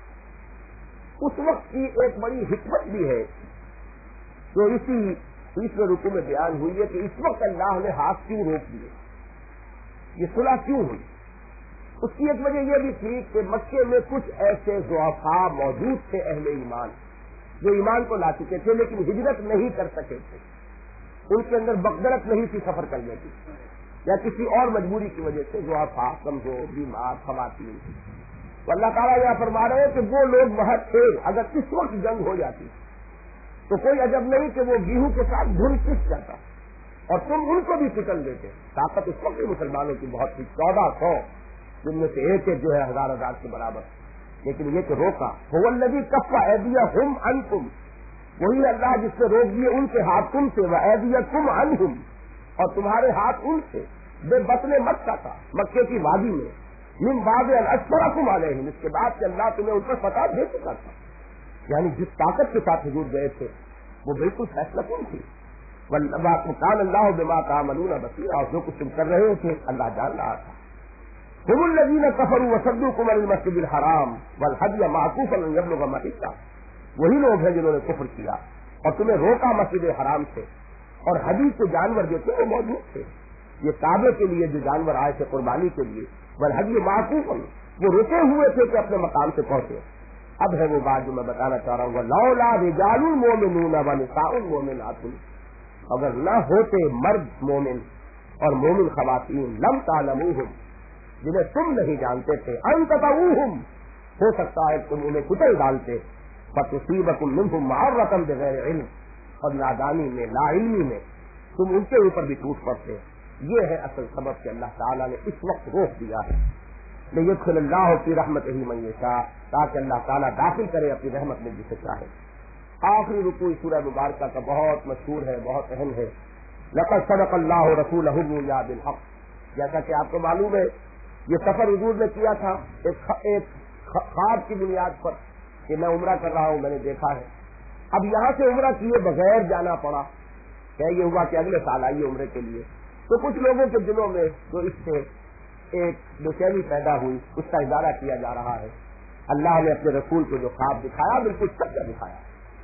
اس وقت کی ایک بڑی حکمت بھی ہے جو اسی تیسرے رکوع میں بیان ہوئی ہے کہ اس وقت اللہ نے ہاتھ کیوں روک دیے, یہ صلح کیوں ہوئی. اس کی ایک وجہ یہ بھی تھی کہ مکے میں کچھ ایسے ضعفاء موجود تھے اہل ایمان جو ایمان کو لا چکے تھے لیکن ہجرت نہیں کر سکے تھے. ان کے اندر بقدرت نہیں تھی سفر کرنے کی, یا کسی اور مجبوری کی وجہ سے ضعفاء, کمزور, بیمار, خواتین. تو اللہ تعالیٰ یہ فرما رہے ہیں کہ وہ لوگ وہاں تھے. اگر اس وقت جنگ ہو جاتی تو کوئی عجب نہیں کہ وہ گیہوں کے ساتھ دھن پس جاتا اور تم ان کو بھی پٹن دیتے. طاقت اس وقت مسلمانوں کی بہت تھی, 1400 جن میں سے ایک جو ہے 1000 کے برابر. لیکن یہ کہ روکا. هو الذی کف ایدیہم عنکم, وہی اللہ جس نے روک دیے ان کے ہاتھ تم سے. وایدیکم عنہم, اور تمہارے ہاتھ ان سے. بے بطن مکہ کا, مکے کی وادی میں. من بعد ان اشرکم علیہم, اس کے بعد کہ اللہ تمہیں ان پر فتح دے چکا تھا. یعنی جس طاقت کے ساتھ حضور گئے تھے وہ بالکل فیصلہ کن تھی. وکان اللہ بما تعملون بصیرا, اور جو کچھ تم کر رہے تھے اللہ جان رہا تھا. هم الذین کفروا وصدوکم عن المسجد الحرام والهدی معکوفا ان یبلغ محلہ, وہی لوگ ہیں جنہوں نے کفر کیا اور تمہیں روکا مسجد حرام سے, اور حدی کے جانور جو تھے وہ موجود تھے. یہ کعبے کے لیے جو جانور آئے تھے قربانی کے لیے, والهدی معکوفا, وہ رکے ہوئے تھے کہ اپنے مقام سے پہنچے. اب ہے وہ بات جو میں بتانا چاہ رہا ہوں. لولا رجال المؤمنون ونساء المؤمنات, اگر نہ ہوتے مرد مومن اور مومن خواتین, لم تعلموہم, جنہیں تم نہیں جانتے تھے, ان تطؤوہم, ہو سکتا ہے تم انہیں کچل ڈالتے. فتصیبکم منہم معرۃ بغیر علم, اور نادانی میں لا علمی میں تم ان کے اوپر بھی ٹوٹ پڑتے. یہ ہے اصل سبب کہ اللہ تعالیٰ نے اس وقت روک دیا ہے. لیدخل اللہ فی رحمتہ من یشاء, تاکہ اللہ تعالیٰ داخل کرے اپنی رحمت میں جسے چاہے. آخری رکوع سورہ مبارکہ کا بہت مشہور ہے, بہت اہم ہے. لقد صدق اللہ رسولہ الرؤیا بالحق, جیسا کہ آپ کو معلوم ہے یہ سفر حضور نے کیا تھا ایک خواب کی بنیاد پر کہ میں عمرہ کر رہا ہوں, میں نے دیکھا ہے. اب یہاں سے عمرہ کیے بغیر جانا پڑا. کہ یہ ہوا کہ اگلے سال آئیے عمرے کے لیے. تو کچھ لوگوں کے دلوں میں جو اس سے ایک بےچینی پیدا ہوئی, اس کا اظہار کیا جا رہا ہے. اللہ نے اپنے رسول کو جو خواب دکھایا بالکل سچا دکھایا.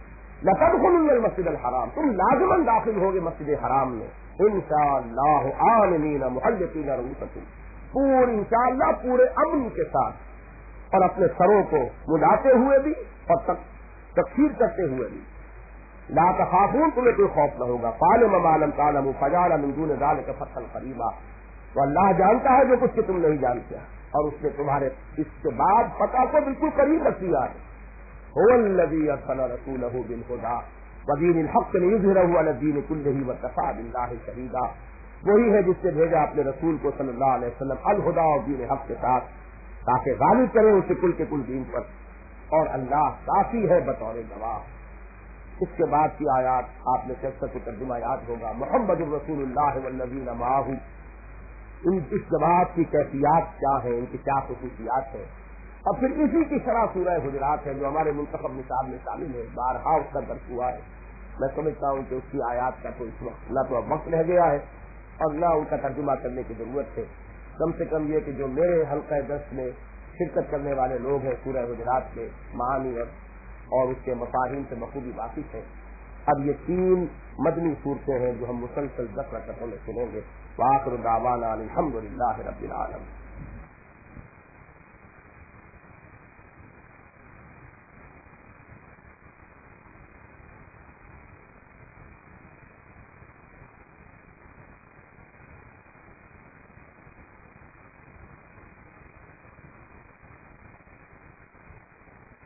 لتدخلن المسجد الحرام, تم لازماً داخل ہوگے مسجد حرام میں. انشاءاللہ آمنین محلقین رؤوسکم, پورے انشاءاللہ پورے امن کے ساتھ, اور اپنے سروں کو مڈاتے ہوئے بھی اور تکفیر کرتے ہوئے بھی. لا تخافون, تمہیں کوئی خوف نہ ہوگا. فعلم ما لم تعلموا فجعل من دون ذلك فتحا قریبا, تو اللہ جانتا ہے جو کچھ کہ تم نہیں جانتے, اور اس نے تمہارے اس کے بعد فتح کو بالکل قریب رکھ دیا ہے. هو الذی ارسل رسولہ بالہدی ودین الحق لیظہرہ علی الدین کلہ وکفی باللہ شہیدا, وہی ہے جس نے بھیجا اپنے رسول کو صلی اللہ علیہ وسلم الہدی اور دین حق کے ساتھ, تاکہ غالب کرے اسے کل کے کل دین پر, اور اللہ کافی ہے بطور گواہ. اس کے بعد کی آیات آپ نے شخص کو ترجمہ یاد ہوگا, محمد الرسول اللہ والذین معہ. اس جماعت کی کیفیات کیا ہیں, ان کی کیا خصوصیات ہیں, اور پھر اسی کی شرح سورہ حجرات ہے جو ہمارے منتخب نصاب میں شامل ہے. بارہا اس کا درس ہوا ہے. میں سمجھتا ہوں کہ اس کی آیات کا تو اس وقت نہ تو اب وقت رہ گیا ہے اور نہ ان کا ترجمہ کرنے کی ضرورت ہے. کم سے کم یہ کہ جو میرے حلقہ درس میں شرکت کرنے والے لوگ ہیں سورہ حجرات کے معانی اور اس کے مفاہیم سے بخوبی واقف ہے. اب یہ 3 مدنی صورتیں ہیں جو ہم مسلسل 10 رکعتوں میں سنیں گے. وآخر دعوانا الحمدللہ رب العالمین.